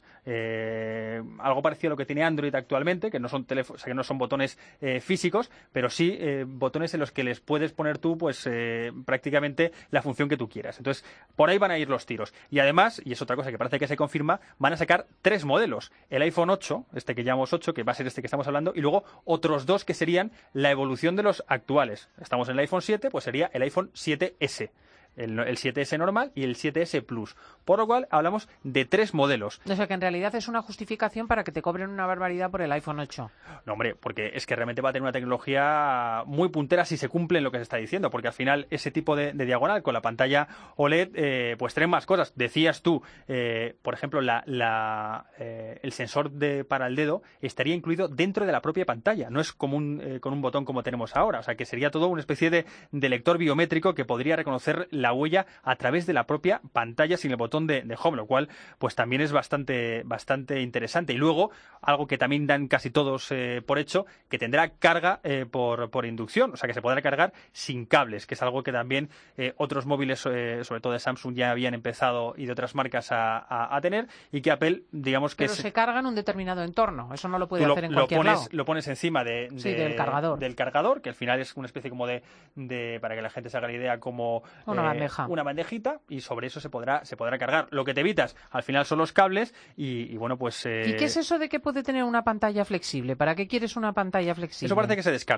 Eh, algo parecido a lo que tiene Android actualmente, que no son, teléfonos, o sea, que no son botones eh, físicos, pero sí eh, botones en los que les puedes poner tú pues eh, prácticamente la función que tú quieras. Entonces, por ahí van a ir los tiros. Y además, y es otra cosa que parece que se confirma, van a sacar tres modelos. El iPhone ocho, este que llamamos ocho, que va a ser este que estamos hablando, y luego otros dos que serían la evolución de los actuales. Estamos en el iPhone siete, pues sería el iPhone siete ese. El, el siete ese normal y el siete ese Plus. Por lo cual hablamos de tres modelos. O sea que en realidad es una justificación para que te cobren una barbaridad por el iPhone ocho. No, hombre, porque es que realmente va a tener una tecnología muy puntera si se cumple en lo que se está diciendo, porque al final ese tipo de, de diagonal con la pantalla O L E D eh, pues trae más cosas. Decías tú, eh, por ejemplo, la, la, eh, el sensor de, para el dedo estaría incluido dentro de la propia pantalla. No es como un, eh, con un botón como tenemos ahora. O sea que sería todo una especie de, de lector biométrico que podría reconocer la huella a través de la propia pantalla sin el botón de, de Home, lo cual pues también es bastante, bastante interesante. Y luego, algo que también dan casi todos eh, por hecho, que tendrá carga eh, por, por inducción, o sea que se podrá cargar sin cables, que es algo que también eh, otros móviles, eh, sobre todo de Samsung, ya habían empezado y de otras marcas a, a, a tener, y que Apple, digamos que... Pero es, se carga en un determinado entorno, eso no lo puede lo, hacer en lo cualquier pones, lado. Lo pones encima de, de, sí, del cargador. del cargador, que al final es una especie como de, de para que la gente se haga la idea, como... Una eh, bandeja. Una bandejita, y sobre eso se podrá, se podrá cargar. Lo que te evitas, al final, son los cables, y, y bueno, pues... Eh... ¿Y qué es eso de que puede tener una pantalla flexible? ¿Para qué quieres una pantalla flexible? Eso parece que se descarta.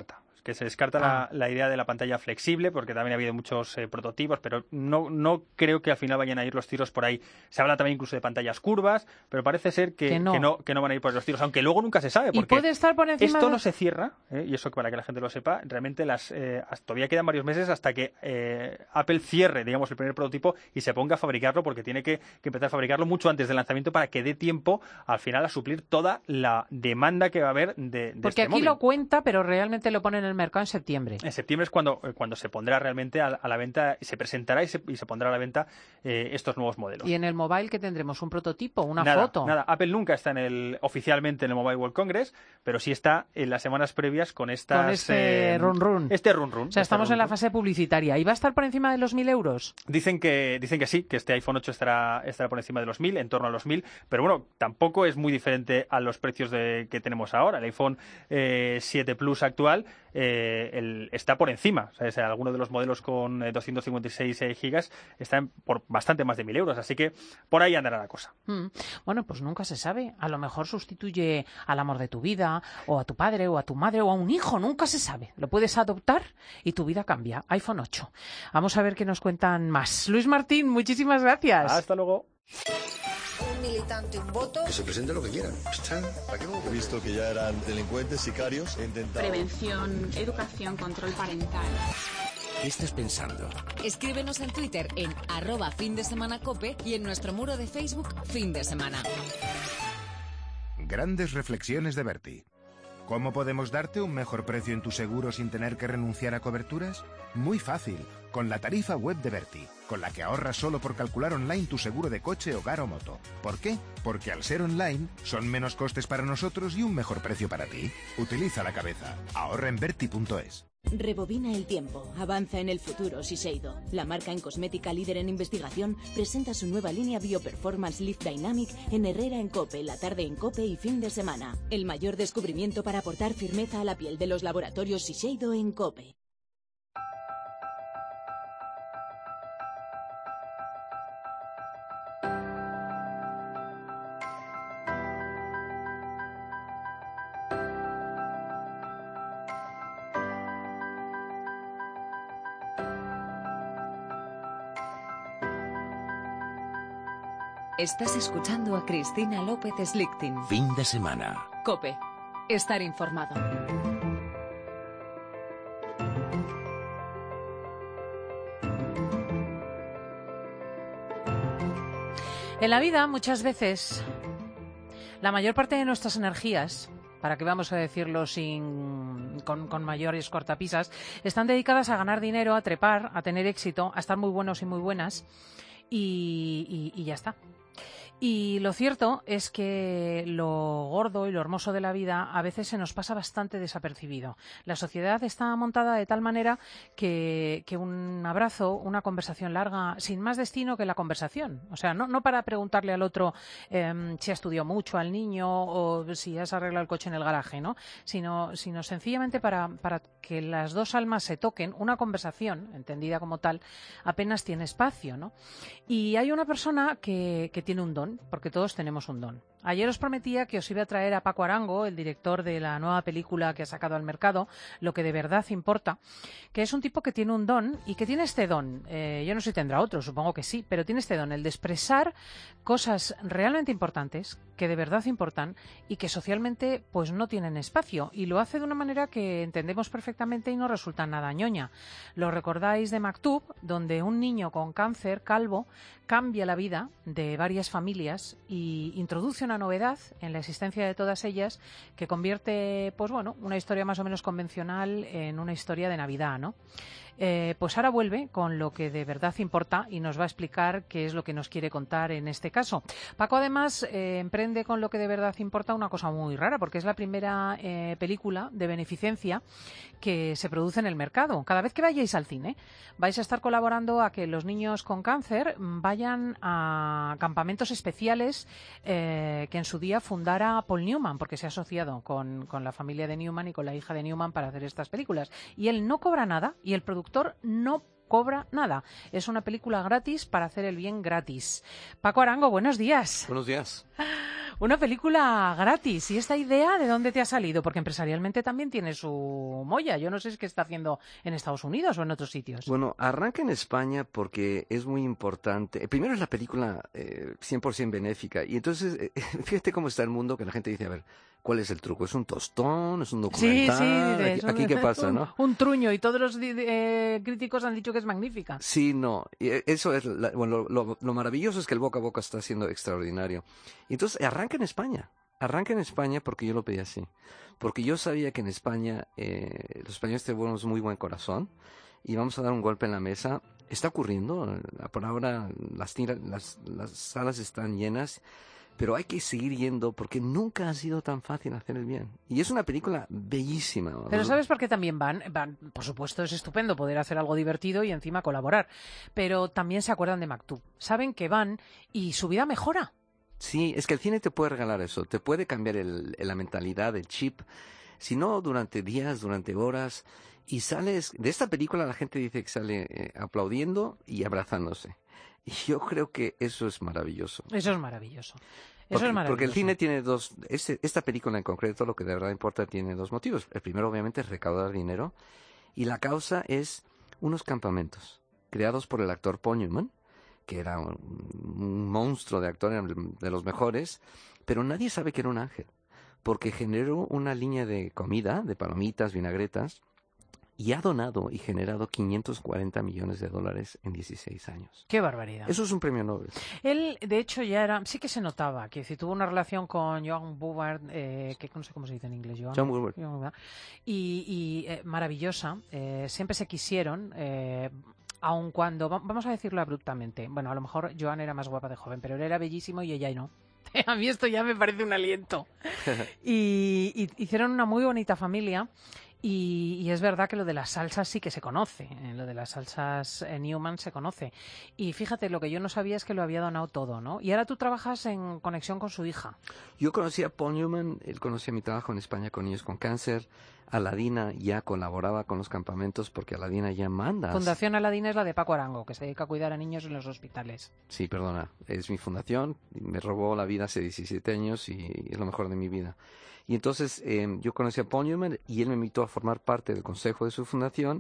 que se descarta ah. la, la idea de la pantalla flexible, porque también ha habido muchos eh, prototipos, pero no, no creo que al final vayan a ir los tiros por ahí. Se habla también incluso de pantallas curvas, pero parece ser que, que, no. Que, no, que no van a ir por los tiros, aunque luego nunca se sabe, porque ¿Y puede estar por encima esto de... no se cierra, eh, y eso para que la gente lo sepa, realmente las eh, todavía quedan varios meses hasta que eh, Apple cierre, digamos, el primer prototipo y se ponga a fabricarlo, porque tiene que, que empezar a fabricarlo mucho antes del lanzamiento para que dé tiempo al final a suplir toda la demanda que va a haber de, de Porque este aquí móvil. lo cuenta, pero realmente lo pone en el mercado en septiembre. En septiembre es cuando, cuando se pondrá realmente a, a la venta, se presentará y se, y se pondrá a la venta eh, estos nuevos modelos. ¿Y en el mobile qué tendremos? ¿Un prototipo? ¿Una nada, foto? Nada, Apple nunca está en el, oficialmente en el Mobile World Congress, pero sí está en las semanas previas con estas... Con este eh, run run. Este run run. O sea, este estamos run en la run. fase publicitaria. ¿Y va a estar por encima de los mil euros? Dicen que, dicen que sí, que este iPhone ocho estará, estará por encima de los mil, en torno a los mil, pero bueno, tampoco es muy diferente a los precios de, que tenemos ahora. El iPhone eh, siete Plus actual eh, el, está por encima. O sea, algunos de los modelos con eh, doscientos cincuenta y seis eh, gigas están por bastante más de mil euros, así que por ahí andará la cosa. Mm. Bueno, pues nunca se sabe. A lo mejor sustituye al amor de tu vida, o a tu padre, o a tu madre, o a un hijo, nunca se sabe. Lo puedes adoptar y tu vida cambia. iPhone ocho. Vamos a ver qué nos cuentan más. Luis Martín, muchísimas gracias. Hasta luego. Un militante, un voto. Que se presente lo que quieran. ¿Para qué? He visto que ya eran delincuentes, sicarios. He intentado... Prevención, educación, control parental. ¿Qué estás pensando? Escríbenos en Twitter en arroba fin de semana cope y en nuestro muro de Facebook Fin de Semana. Grandes reflexiones de Berti. ¿Cómo podemos darte un mejor precio en tu seguro sin tener que renunciar a coberturas? Muy fácil, con la tarifa web de Berti, con la que ahorras solo por calcular online tu seguro de coche, hogar o moto. ¿Por qué? Porque al ser online, son menos costes para nosotros y un mejor precio para ti. Utiliza la cabeza. Ahorra en berti punto es. Rebobina el tiempo, avanza en el futuro Shiseido. La marca en cosmética líder en investigación presenta su nueva línea Bioperformance Lift Dynamic en Herrera en Cope, la tarde en Cope y fin de semana. El mayor descubrimiento para aportar firmeza a la piel de los laboratorios Shiseido en Cope. Estás escuchando a Cristina López Slichting. Fin de semana. COPE. Estar informado. En la vida, muchas veces, la mayor parte de nuestras energías, para que vamos a decirlo sin con, con mayores cortapisas, están dedicadas a ganar dinero, a trepar, a tener éxito, a estar muy buenos y muy buenas, y, y, y ya está. Y lo cierto es que lo gordo y lo hermoso de la vida a veces se nos pasa bastante desapercibido. La sociedad está montada de tal manera que, que un abrazo, una conversación larga, sin más destino que la conversación. O sea, no, no para preguntarle al otro eh, si ha estudiado mucho al niño o si has arreglado el coche en el garaje, ¿no? Sino, sino sencillamente para, para que las dos almas se toquen. Una conversación, entendida como tal, apenas tiene espacio, ¿no? Y hay una persona que, que tiene un don, porque todos tenemos un don. Ayer os prometía que os iba a traer a Paco Arango, el director de la nueva película que ha sacado al mercado, Lo que de verdad importa, que es un tipo que tiene un don y que tiene este don, eh, yo no sé si tendrá otro, supongo que sí, pero tiene este don, el de expresar cosas realmente importantes, que de verdad importan y que socialmente pues no tienen espacio, y lo hace de una manera que entendemos perfectamente y no resulta nada ñoña. Lo recordáis de Maktub, donde un niño con cáncer calvo cambia la vida de varias familias y introduce una novedad en la existencia de todas ellas que convierte, pues bueno, una historia más o menos convencional en una historia de Navidad, ¿no? Eh, pues ahora vuelve con Lo que de verdad importa y nos va a explicar qué es lo que nos quiere contar en este caso. Paco además eh, emprende con Lo que de verdad importa una cosa muy rara, porque es la primera eh, película de beneficencia que se produce en el mercado. Cada vez que vayáis al cine vais a estar colaborando a que los niños con cáncer vayan a campamentos especiales eh, que en su día fundara Paul Newman, porque se ha asociado con, con la familia de Newman y con la hija de Newman para hacer estas películas. Y él no cobra nada y el productor no cobra nada. Es una película gratis para hacer el bien gratis. Paco Arango, buenos días. Buenos días. Una película gratis. ¿Y esta idea de dónde te ha salido? Porque empresarialmente también tiene su molla. Yo no sé si qué está haciendo en Estados Unidos o en otros sitios. Bueno, arranca en España porque es muy importante. Primero es la película eh, cien por ciento benéfica. Y entonces, eh, fíjate cómo está el mundo, que la gente dice, a ver, ¿cuál es el truco? ¿Es un tostón? ¿Es un documental? Sí, sí. Aquí, un, aquí ¿qué pasa, un, no? Un truño. Y todos los eh, críticos han dicho que es magnífica. Sí, no. Eso es, la, bueno, lo, lo, lo maravilloso es que el boca a boca está siendo extraordinario. Y entonces, arranca en España. Arranca en España porque yo lo pedí así. Porque yo sabía que en España eh, los españoles tenemos muy buen corazón y vamos a dar un golpe en la mesa. Está ocurriendo. Por ahora las, tira, las, las salas están llenas, pero hay que seguir yendo porque nunca ha sido tan fácil hacer el bien. Y es una película bellísima. Pero ¿sabes por qué también van? van? Por supuesto, es estupendo poder hacer algo divertido y encima colaborar. Pero también se acuerdan de Maktub. Saben que van y su vida mejora. Sí, es que el cine te puede regalar eso, te puede cambiar el, la mentalidad, el chip, si no durante días, durante horas, y sales, de esta película la gente dice que sale eh, aplaudiendo y abrazándose, y yo creo que eso es maravilloso. Eso es maravilloso. Eso porque, es maravilloso. Porque el cine tiene dos, este, esta película en concreto, lo que de verdad importa, tiene dos motivos. El primero obviamente es recaudar dinero, y la causa es unos campamentos creados por el actor Paul Newman, que era un, un monstruo de actor, de los mejores, pero nadie sabe que era un ángel, porque generó una línea de comida, de palomitas, vinagretas, y ha donado y generado quinientos cuarenta millones de dólares en dieciséis años. ¡Qué barbaridad! Eso es un premio Nobel. Él, de hecho, ya era, sí que se notaba, que si tuvo una relación con Joan Woodward, eh, que no sé cómo se dice en inglés, Joan, John Woodward, Joan Woodward, y, y eh, maravillosa, eh, siempre se quisieron, eh, aun cuando, vamos a decirlo abruptamente, bueno, a lo mejor Joan era más guapa de joven, pero él era bellísimo y ella no. A mí esto ya me parece un aliento. Y, y hicieron una muy bonita familia. Y, y es verdad que lo de las salsas sí que se conoce, eh, lo de las salsas eh, Newman se conoce. Y fíjate, lo que yo no sabía es que lo había donado todo, ¿no? Y ahora tú trabajas en conexión con su hija. Yo conocí a Paul Newman, él conocía mi trabajo en España con niños con cáncer. Aladina ya colaboraba con los campamentos porque Aladina ya manda. Fundación Aladina es la de Paco Arango, que se dedica a cuidar a niños en los hospitales. Sí, perdona, es mi fundación, me robó la vida hace diecisiete años y es lo mejor de mi vida. Y entonces eh, yo conocí a Paul Newman y él me invitó a formar parte del consejo de su fundación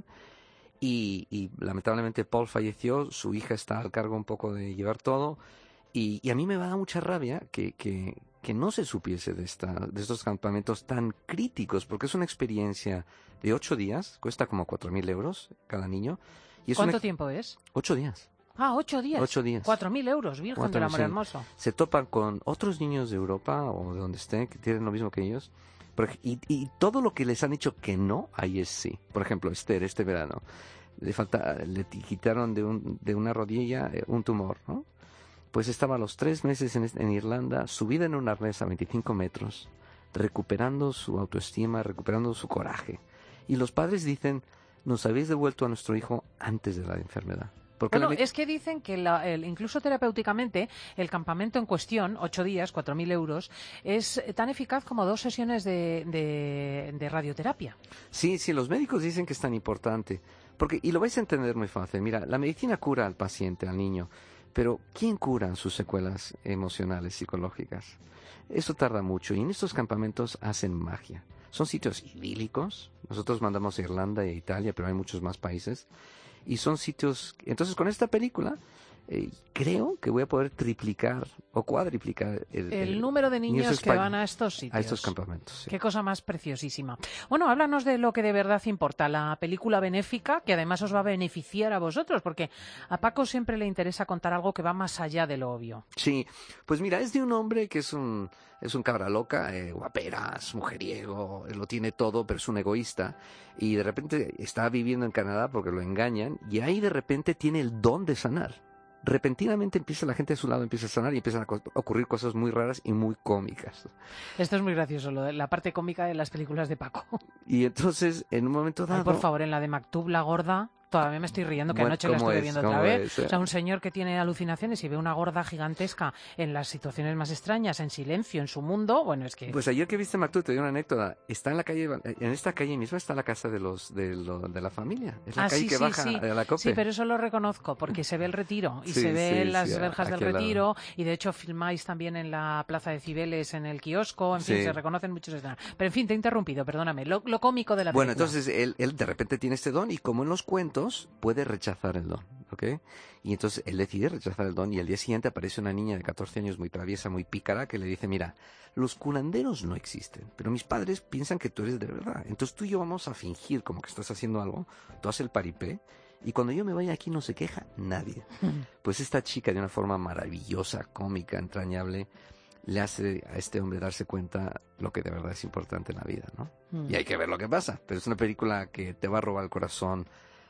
y, y lamentablemente Paul falleció, su hija está al cargo un poco de llevar todo y, y a mí me va a dar mucha rabia que, que, que no se supiese de, esta, de estos campamentos tan críticos, porque es una experiencia de ocho días, cuesta como cuatro mil euros cada niño. Y es ¿Cuánto una... tiempo es? Ocho días. Ah, ocho días. Ocho días. Cuatro mil euros, Virgen Cuatro, del Amor sí. Hermoso. Se topan con otros niños de Europa o de donde estén que tienen lo mismo que ellos. Y, y todo lo que les han dicho que no, ahí es sí. Por ejemplo, Esther, este verano, le falta, le quitaron de, un, de una rodilla eh, un tumor, ¿no? Pues estaba a los tres meses en, en Irlanda, subida en un arnés a veinticinco metros, recuperando su autoestima, recuperando su coraje. Y los padres dicen, nos habéis devuelto a nuestro hijo antes de la enfermedad. Porque Bueno, la... es que dicen que la, el, incluso terapéuticamente el campamento en cuestión, ocho días, cuatro mil euros, es tan eficaz como dos sesiones de, de, de radioterapia. Sí, sí, los médicos dicen que es tan importante. Porque, y lo vais a entender muy fácil, mira, la medicina cura al paciente, al niño, pero ¿quién cura sus secuelas emocionales, psicológicas? Eso tarda mucho y en estos campamentos hacen magia. Son sitios idílicos, nosotros mandamos a Irlanda y a Italia, pero hay muchos más países. Y son sitios... Entonces, con esta película, eh, creo que voy a poder triplicar o cuadriplicar el, el, el número de niños, niños que van a estos sitios. A estos campamentos, sí. Qué cosa más preciosísima. Bueno, háblanos de lo que de verdad importa, la película benéfica, que además os va a beneficiar a vosotros, porque a Paco siempre le interesa contar algo que va más allá de lo obvio. Sí, pues mira, es de un hombre que es un, es un cabra loca, eh, guaperas, mujeriego, lo tiene todo, pero es un egoísta. Y de repente está viviendo en Canadá porque lo engañan, y ahí de repente tiene el don de sanar. Repentinamente empieza la gente a su lado, empieza a sanar y empiezan a ocurrir cosas muy raras y muy cómicas. Esto es muy gracioso, lo de la parte cómica de las películas de Paco. Y entonces, en un momento dado... Ay, por favor, en la de Maktub, la gorda... Todavía me estoy riendo, que Bueno, anoche la ¿cómo estuve es? viendo ¿Cómo otra vez. es, eh? O sea, un señor que tiene alucinaciones y ve una gorda gigantesca en las situaciones más extrañas, en silencio, en su mundo. Bueno, es que... Pues ayer que viste Mactú, te doy una anécdota. Está en la calle, en esta calle misma está la casa de los de, lo, de la familia. Es la Ah, calle sí, que sí, baja sí. a la COPE. Sí, pero eso lo reconozco, porque se ve el retiro y Sí, se ve sí, las sí, verjas del aquí al lado. retiro y de hecho filmáis también en la Plaza de Cibeles, en el kiosco, en fin, Sí. se reconocen muchos escenarios. Pero en fin, te he interrumpido, perdóname. Lo, lo cómico de la Bueno, película. entonces él, él de repente tiene este don y como en los cuentos puede rechazar el don, ¿ok? Y entonces él decide rechazar el don y al día siguiente aparece una niña de catorce años muy traviesa, muy pícara, que le dice, mira, los curanderos no existen, pero mis padres piensan que tú eres de verdad. Entonces tú y yo vamos a fingir como que estás haciendo algo, tú haces el paripé y cuando yo me vaya aquí no se queja nadie. Pues esta chica de una forma maravillosa, cómica, entrañable, le hace a este hombre darse cuenta lo que de verdad es importante en la vida, ¿no? Mm. Y hay que ver lo que pasa, pero es una película que te va a robar el corazón.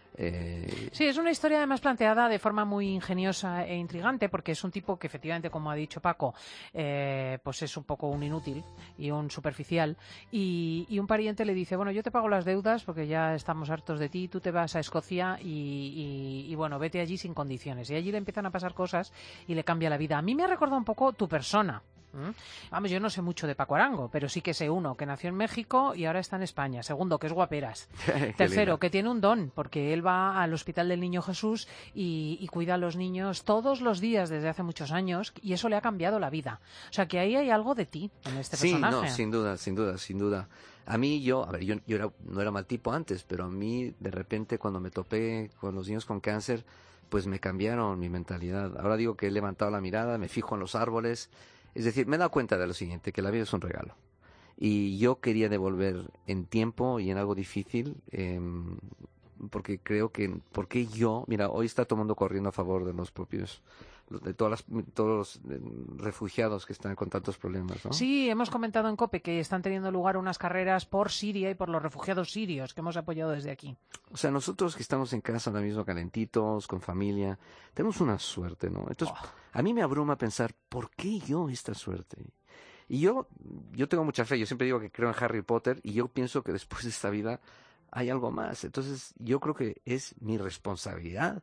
Eh, Sí, es una historia además planteada de forma muy ingeniosa e intrigante porque es un tipo que efectivamente, como ha dicho Paco, eh, pues es un poco un inútil y un superficial y, y un pariente le dice, bueno, yo te pago las deudas porque ya estamos hartos de ti, tú te vas a Escocia y, y, y bueno, vete allí sin condiciones. Y allí le empiezan a pasar cosas y le cambia la vida. A mí me ha recordado un poco Tu persona. ¿Mm? Vamos, yo no sé mucho de Paco Arango, pero sí que sé uno, que nació en México y ahora está en España. Segundo, que es guaperas. Tercero, linda. que tiene un don, porque él va al Hospital del Niño Jesús y, y cuida a los niños todos los días desde hace muchos años y eso le ha cambiado la vida. O sea, que ahí hay algo de ti en este sí, personaje. no, sin duda, sin duda, sin duda. A mí yo, a ver, yo, yo era, no era mal tipo antes, pero a mí de repente cuando me topé con los niños con cáncer, pues me cambiaron mi mentalidad. Ahora digo que he levantado la mirada, me fijo en los árboles. Es decir, me he dado cuenta de lo siguiente, que la vida es un regalo. Y yo quería devolver en tiempo y en algo difícil, eh, porque creo que, porque yo, mira, hoy está todo el mundo corriendo a favor de los propios, de todas las, todos los eh, refugiados que están con tantos problemas, ¿no? Sí, hemos comentado en COPE que están teniendo lugar unas carreras por Siria y por los refugiados sirios que hemos apoyado desde aquí. O sea, nosotros que estamos en casa ahora mismo calentitos, con familia, tenemos una suerte, ¿no? Entonces, Oh. a mí me abruma pensar, ¿por qué yo esta suerte? Y yo, yo tengo mucha fe, yo siempre digo que creo en Harry Potter y yo pienso que después de esta vida hay algo más. Entonces, yo creo que es mi responsabilidad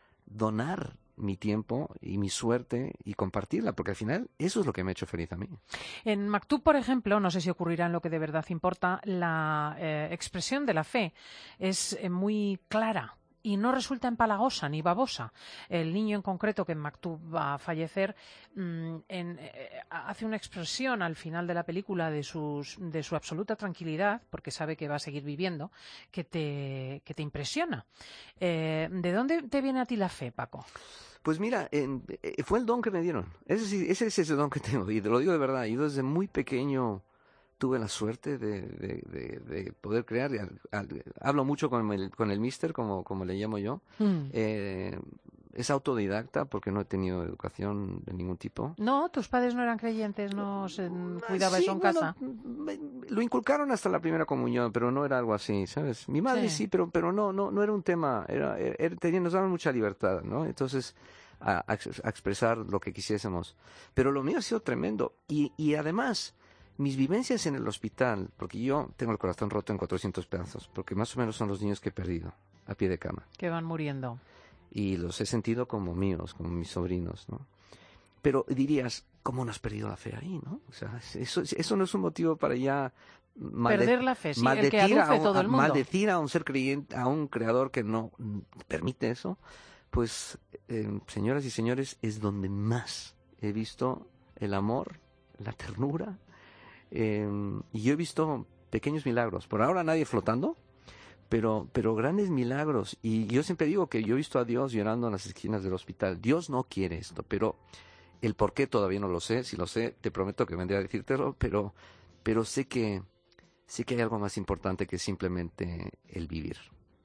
donar mi tiempo y mi suerte y compartirla, porque al final eso es lo que me ha hecho feliz a mí. En Maktub, por ejemplo, no sé si ocurrirá en Lo que de verdad importa, la eh, expresión de la fe es eh, muy clara y no resulta empalagosa ni babosa. El niño en concreto que en Maktub va a fallecer mmm, en, eh, hace una expresión al final de la película de, sus, de su absoluta tranquilidad, porque sabe que va a seguir viviendo, que te, que te impresiona. Eh, ¿De dónde te viene a ti la fe, Paco? Pues mira, en, eh, fue el don que me dieron. Ese, sí, ese es ese don que tengo, y te lo digo de verdad. Yo desde muy pequeño tuve la suerte de, de, de, de poder crear. Hablo mucho con el, con el mister, como, como le llamo yo. Mm. Eh, es autodidacta porque no he tenido educación de ningún tipo. No, tus padres no eran creyentes, no se cuidaba sí, eso en bueno, casa. Lo inculcaron hasta la primera comunión, pero no era algo así, ¿sabes? Mi madre sí, sí pero, pero no, no, no era un tema. Era, era, era, nos daban mucha libertad, ¿no? Entonces, a, a, a expresar lo que quisiésemos. Pero lo mío ha sido tremendo. Y, y además, mis vivencias en el hospital, porque yo tengo el corazón roto en cuatrocientos pedazos, porque más o menos son los niños que he perdido a pie de cama. Que van muriendo. Y los he sentido como míos, como mis sobrinos, ¿no? Pero dirías, ¿cómo no has perdido la fe ahí, no? O sea, eso, eso no es un motivo para ya malde- perder la fe, sí, el que aduce a un, todo el mundo. maldecir a un ser creyente, a un creador que no permite eso. Pues, eh, señoras y señores, es donde más he visto el amor, la ternura, eh, y yo he visto pequeños milagros. Por ahora nadie flotando, pero pero grandes milagros. Y yo siempre digo que yo he visto a Dios llorando en las esquinas del hospital. Dios no quiere esto, pero el por qué todavía no lo sé. Si lo sé, te prometo que vendré a decírtelo, pero pero sé que sé que hay algo más importante que simplemente el vivir.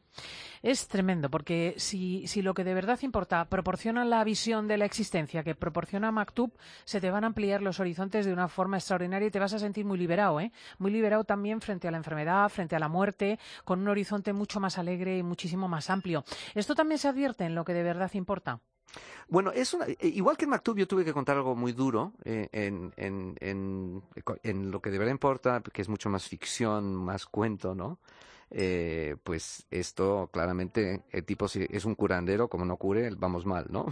Es tremendo, porque si, si lo que de verdad importa proporciona la visión de la existencia que proporciona Maktub, se te van a ampliar los horizontes de una forma extraordinaria y te vas a sentir muy liberado, ¿eh? Muy liberado también frente a la enfermedad, frente a la muerte, con un horizonte mucho más alegre y muchísimo más amplio. ¿Esto también se advierte en lo que de verdad importa? Bueno, es una, igual que en Maktub yo tuve que contar algo muy duro eh, en, en, en, en lo que de verdad importa, que es mucho más ficción, más cuento, ¿no? eh, pues esto claramente, el tipo si es un curandero, como no cure, vamos mal, ¿no?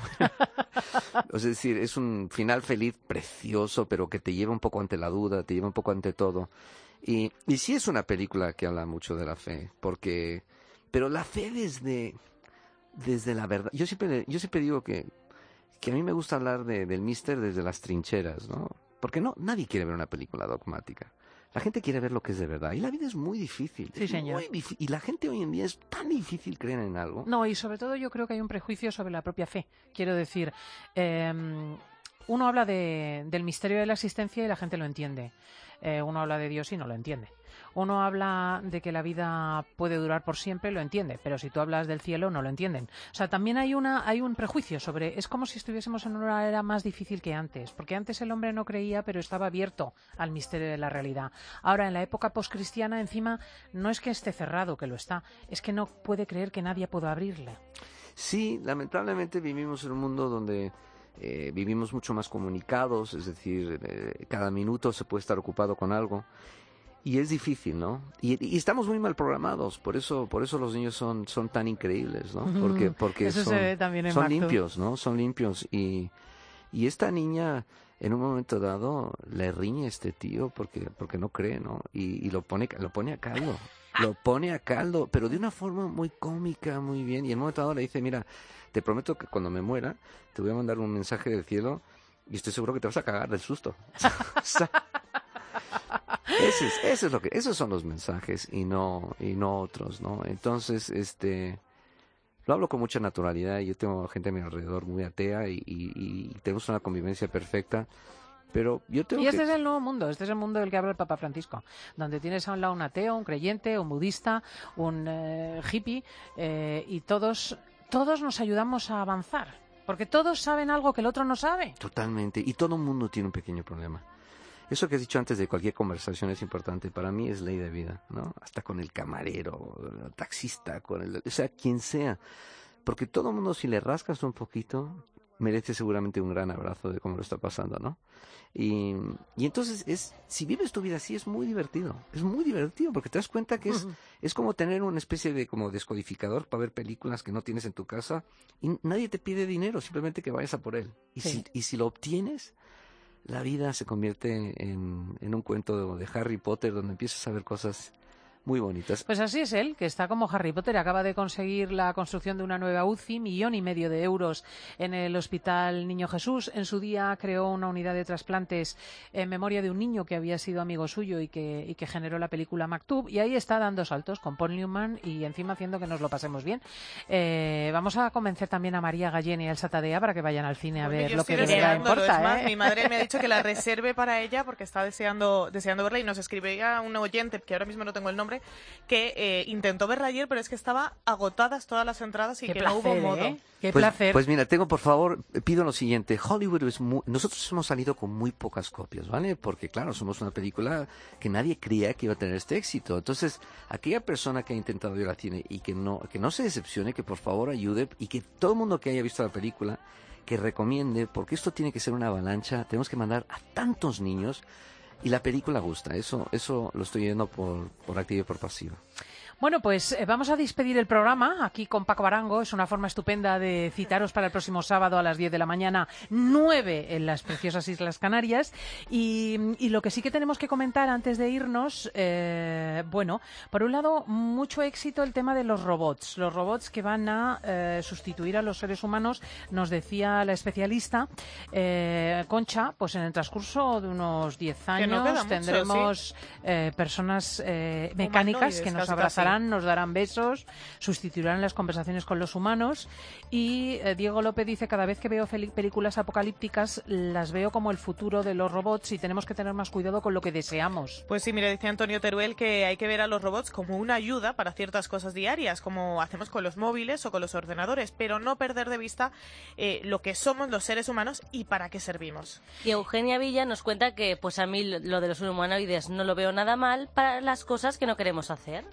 Es decir, es un final feliz precioso, pero que te lleva un poco ante la duda, te lleva un poco ante todo. Y, y sí es una película que habla mucho de la fe, porque, pero la fe desde, desde la verdad. Yo siempre, yo siempre digo que, que a mí me gusta hablar de, del Mister desde las trincheras, ¿no? Porque no, nadie quiere ver una película dogmática. La gente quiere ver lo que es de verdad. Y la vida es muy difícil. Sí, es señor. Muy difí- y la gente hoy en día es tan difícil creer en algo. No, y sobre todo yo creo que hay un prejuicio sobre la propia fe. Quiero decir, eh, uno habla de, del misterio de la existencia y la gente lo entiende. Eh, uno habla de Dios y no lo entiende. Uno habla de que la vida puede durar por siempre, lo entiende, pero si tú hablas del cielo no lo entienden. O sea, también hay una hay un prejuicio sobre, es como si estuviésemos en una era más difícil que antes, porque antes el hombre no creía, pero estaba abierto al misterio de la realidad. Ahora, en la época poscristiana, encima, no es que esté cerrado, que lo está, es que no puede creer que nadie pueda abrirle. Sí, lamentablemente vivimos en un mundo donde eh, vivimos mucho más comunicados, es decir, eh, cada minuto se puede estar ocupado con algo. Y es difícil, ¿no? Y, y estamos muy mal programados, por eso por eso los niños son son tan increíbles, ¿no? Porque porque Eso son, se ve también en son Macdo. limpios, ¿no? Son limpios y y esta niña en un momento dado le riñe a este tío porque porque no cree, ¿no? Y, y lo pone lo pone a caldo. Lo pone a caldo, pero de una forma muy cómica, muy bien. Y en un momento dado le dice, mira, te prometo que cuando me muera te voy a mandar un mensaje del cielo y estoy seguro que te vas a cagar del susto. O sea, Ese es, eso es lo que, esos son los mensajes y no, y no otros, ¿no? Entonces, este, lo hablo con mucha naturalidad y yo tengo gente a mi alrededor muy atea y, y, y tenemos una convivencia perfecta, pero yo tengo Y este que... es el nuevo mundo, este es el mundo del que habla el Papa Francisco, donde tienes a un lado un ateo, un creyente, un budista, un eh, hippie, eh, y todos, todos nos ayudamos a avanzar, porque todos saben algo que el otro no sabe. Totalmente, y todo el mundo tiene un pequeño problema. Eso que has dicho antes de cualquier conversación es importante. Para mí es ley de vida, ¿no? Hasta con el camarero, el taxista, con el... O sea, quien sea. Porque todo el mundo, si le rascas un poquito, merece seguramente un gran abrazo de cómo lo está pasando, ¿no? Y, y entonces, es si vives tu vida así, es muy divertido. Es muy divertido porque te das cuenta que es, es como tener una especie de como descodificador para ver películas que no tienes en tu casa y nadie te pide dinero, simplemente que vayas a por él. Y, Sí. si, y si lo obtienes... La vida se convierte en, en un cuento de, de Harry Potter donde empiezas a ver cosas muy bonitas. Pues así es él, que está como Harry Potter, acaba de conseguir la construcción de una nueva U C I, millón y medio de euros en el Hospital Niño Jesús. En su día creó una unidad de trasplantes en memoria de un niño que había sido amigo suyo y que, y que generó la película Maktub, y ahí está dando saltos con Paul Newman y encima haciendo que nos lo pasemos bien. Eh, vamos a convencer también a María Gallén y a Elsa Tadea para que vayan al cine a Bueno, ver yo lo que estoy de verdad deseándolo, importa. es más, ¿eh? mi madre me ha dicho que la reserve para ella porque está deseando deseando verla y nos escribía un oyente, que ahora mismo no tengo el nombre, que eh, intentó verla ayer, pero es que estaba agotadas todas las entradas y Qué que placer, no hubo modo. ¿eh? Qué Pues, placer. pues mira, tengo por favor, pido lo siguiente. Hollywood es muy... Nosotros hemos salido con muy pocas copias, ¿vale? Porque claro, somos una película que nadie creía que iba a tener este éxito. Entonces, aquella persona que ha intentado ir al cine y que no, que no se decepcione, que por favor ayude y que todo el mundo que haya visto la película, que recomiende, porque esto tiene que ser una avalancha. Tenemos que mandar a tantos niños y la película gusta. Eso, eso lo estoy yendo por, por activa y por pasiva. Bueno, pues eh, vamos a despedir el programa aquí con Paco Barango. Es una forma estupenda de citaros para el próximo sábado a las diez de la mañana, nueve en las preciosas Islas Canarias. Y, y lo que sí que tenemos que comentar antes de irnos, eh, bueno, por un lado, mucho éxito el tema de los robots. Los robots que van a eh, sustituir a los seres humanos, nos decía la especialista eh, Concha, pues en el transcurso de unos diez Que no años queda mucho, tendremos eh, personas eh, mecánicas Humanoides, que nos casi, abrazarán, nos darán besos, sustituirán las conversaciones con los humanos. Y eh, Diego López dice, cada vez que veo fel- películas apocalípticas las veo como el futuro de los robots y tenemos que tener más cuidado con lo que deseamos. Pues sí, mira, decía Antonio Teruel que hay que ver a los robots como una ayuda para ciertas cosas diarias, como hacemos con los móviles o con los ordenadores, pero no perder de vista eh, lo que somos los seres humanos y para qué servimos. Y Eugenia Villa nos cuenta que pues a mí lo de los humanoides no lo veo nada mal para las cosas que no queremos hacer. Claro.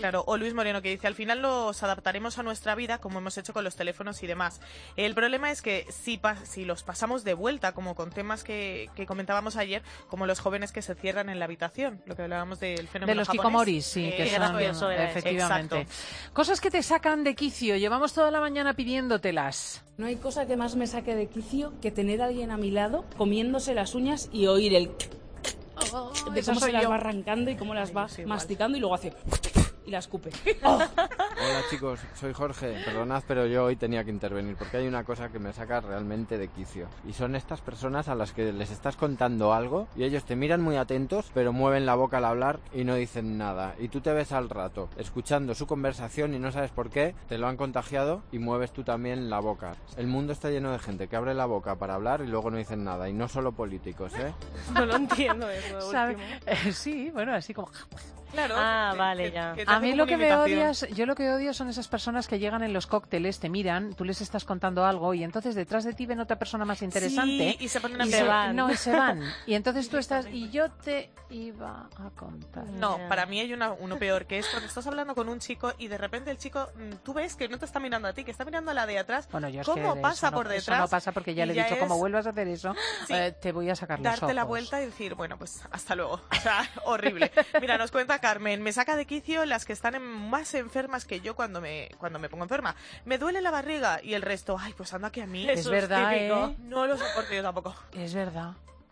Claro, o Luis Moreno que dice, al final nos adaptaremos a nuestra vida como hemos hecho con los teléfonos y demás. El problema es que si, pa si los pasamos de vuelta, como con temas que, que comentábamos ayer, como los jóvenes que se cierran en la habitación, lo que hablábamos del fenómeno de los japonés. kikomoris, sí, eh, que son, eso, efectivamente. Exacto. Cosas que te sacan de quicio, llevamos toda la mañana pidiéndotelas. No hay cosa que más me saque de quicio que tener a alguien a mi lado comiéndose las uñas y oír el... Oh, de cómo se las yo. va arrancando y cómo las Ay, va sí, masticando igual. Y luego hace... y la escupe. Oh. Hola chicos, soy Jorge. Perdonad, pero yo hoy tenía que intervenir porque hay una cosa que me saca realmente de quicio. Y son estas personas a las que les estás contando algo y ellos te miran muy atentos, pero mueven la boca al hablar y no dicen nada. Y tú te ves al rato escuchando su conversación y no sabes por qué, te lo han contagiado y mueves tú también la boca. El mundo está lleno de gente que abre la boca para hablar y luego no dicen nada. Y no solo políticos, ¿eh? No lo entiendo eso último. Eh, sí, bueno, así como... Claro. Ah, que, vale, que, ya. Que a mí lo que me odias, yo lo que odio son esas personas que llegan en los cócteles, te miran, tú les estás contando algo y entonces detrás de ti ven otra persona más interesante. Sí, y se ponen a y se van. No, y se van. Y entonces tú estás, y yo te iba a contar. No, para mí hay una, uno peor, que es cuando estás hablando con un chico y de repente el chico, tú ves que no te está mirando a ti, que está mirando a la de atrás. Bueno, yo es ¿Cómo que pasa no, por detrás? Eso no pasa porque ya le he ya dicho, es... como vuelvas a hacer eso, sí, eh, te voy a sacar los ojos. Darte la vuelta y decir, bueno, pues hasta luego. O sea, horrible. Mira, nos cuenta Carmen, me saca de quicio las que están en, más enfermas que yo cuando me cuando me pongo enferma. Me duele la barriga y el resto, ay, pues anda que a mí. Es eso verdad, es típico. ¿eh? No lo soporto yo tampoco. Es verdad.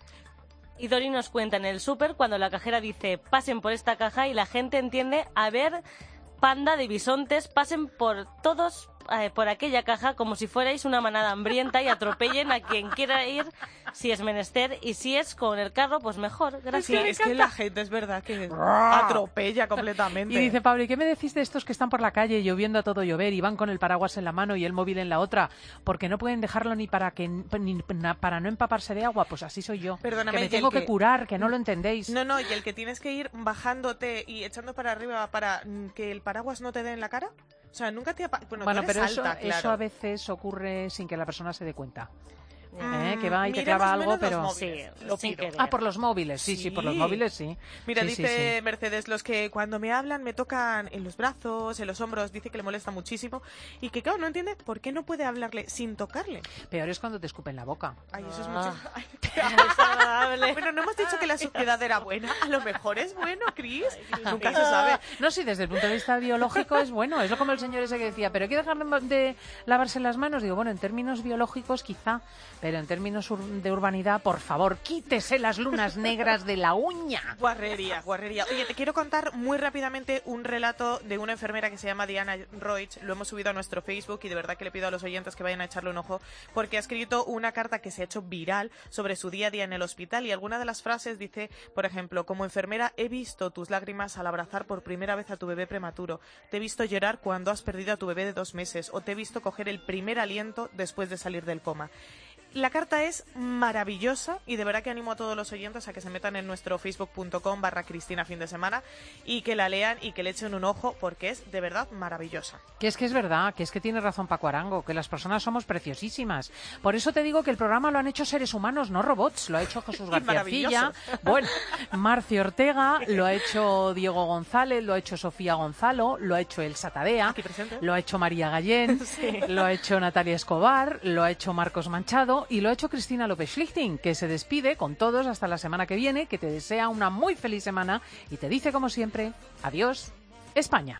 Y Dori nos cuenta en el súper cuando la cajera dice, pasen por esta caja y la gente entiende, a ver, panda de bisontes, pasen por todos... Eh, por aquella caja como si fuerais una manada hambrienta y atropellen a quien quiera ir si es menester y si es con el carro pues mejor, gracias. Sí, es que la gente es verdad que atropella completamente. Y dice Pablo, ¿y qué me decís de estos que están por la calle lloviendo a todo llover y van con el paraguas en la mano y el móvil en la otra porque no pueden dejarlo ni para que ni para no empaparse de agua? Pues así soy yo. Perdóname, que me tengo que... que curar, que no el... lo entendéis. No, no, y el que tienes que ir bajándote y echando para arriba para que el paraguas no te dé en la cara. O sea, nunca te... Bueno, bueno pero alta, eso, claro. eso a veces ocurre sin que la persona se dé cuenta. Mm, ¿Eh? Que va y te clava algo, pero... Sí, lo pido. Ah, por los móviles, sí, sí, sí, por los móviles, sí. Mira, sí, dice sí, sí. Mercedes, los que cuando me hablan me tocan en los brazos, en los hombros, dice que le molesta muchísimo y que, claro, no entiende por qué no puede hablarle sin tocarle. Peor es cuando te escupen la boca. Ay, eso es ah. mucho... Ay, desagradable. Bueno, no hemos dicho que la suciedad era buena. A lo mejor es bueno, Cris. Nunca se sabe. No, sí, desde el punto de vista biológico es bueno. Es lo como el señor ese que decía, pero hay que dejar de lavarse las manos. Digo, bueno, en términos biológicos quizá, pero en términos de urbanidad, por favor, quítese las lunas negras de la uña. Guarrería, guarrería. Oye, te quiero contar muy rápidamente un relato de una enfermera que se llama Diana Roig. Lo hemos subido a nuestro Facebook y de verdad que le pido a los oyentes que vayan a echarle un ojo porque ha escrito una carta que se ha hecho viral sobre su día a día en el hospital y alguna de las frases dice, por ejemplo, como enfermera he visto tus lágrimas al abrazar por primera vez a tu bebé prematuro, te he visto llorar cuando has perdido a tu bebé de dos meses o te he visto coger el primer aliento después de salir del coma. La carta es maravillosa y de verdad que animo a todos los oyentes a que se metan en nuestro facebook.com barra Cristina fin de semana y que la lean y que le echen un ojo porque es de verdad maravillosa. Que es que es verdad, que es que tiene razón Paco Arango, que las personas somos preciosísimas. Por eso te digo que el programa lo han hecho seres humanos, no robots. Lo ha hecho Jesús García Cilla, bueno, Marcio Ortega, lo ha hecho Diego González, lo ha hecho Sofía Gonzalo, lo ha hecho Elsa Tadea, lo ha hecho María Gallén, sí. Lo ha hecho Natalia Escobar, lo ha hecho Marcos Manchado y lo ha hecho Cristina López Schlichting, que se despide con todos hasta la semana que viene, que te desea una muy feliz semana y te dice como siempre, adiós, España.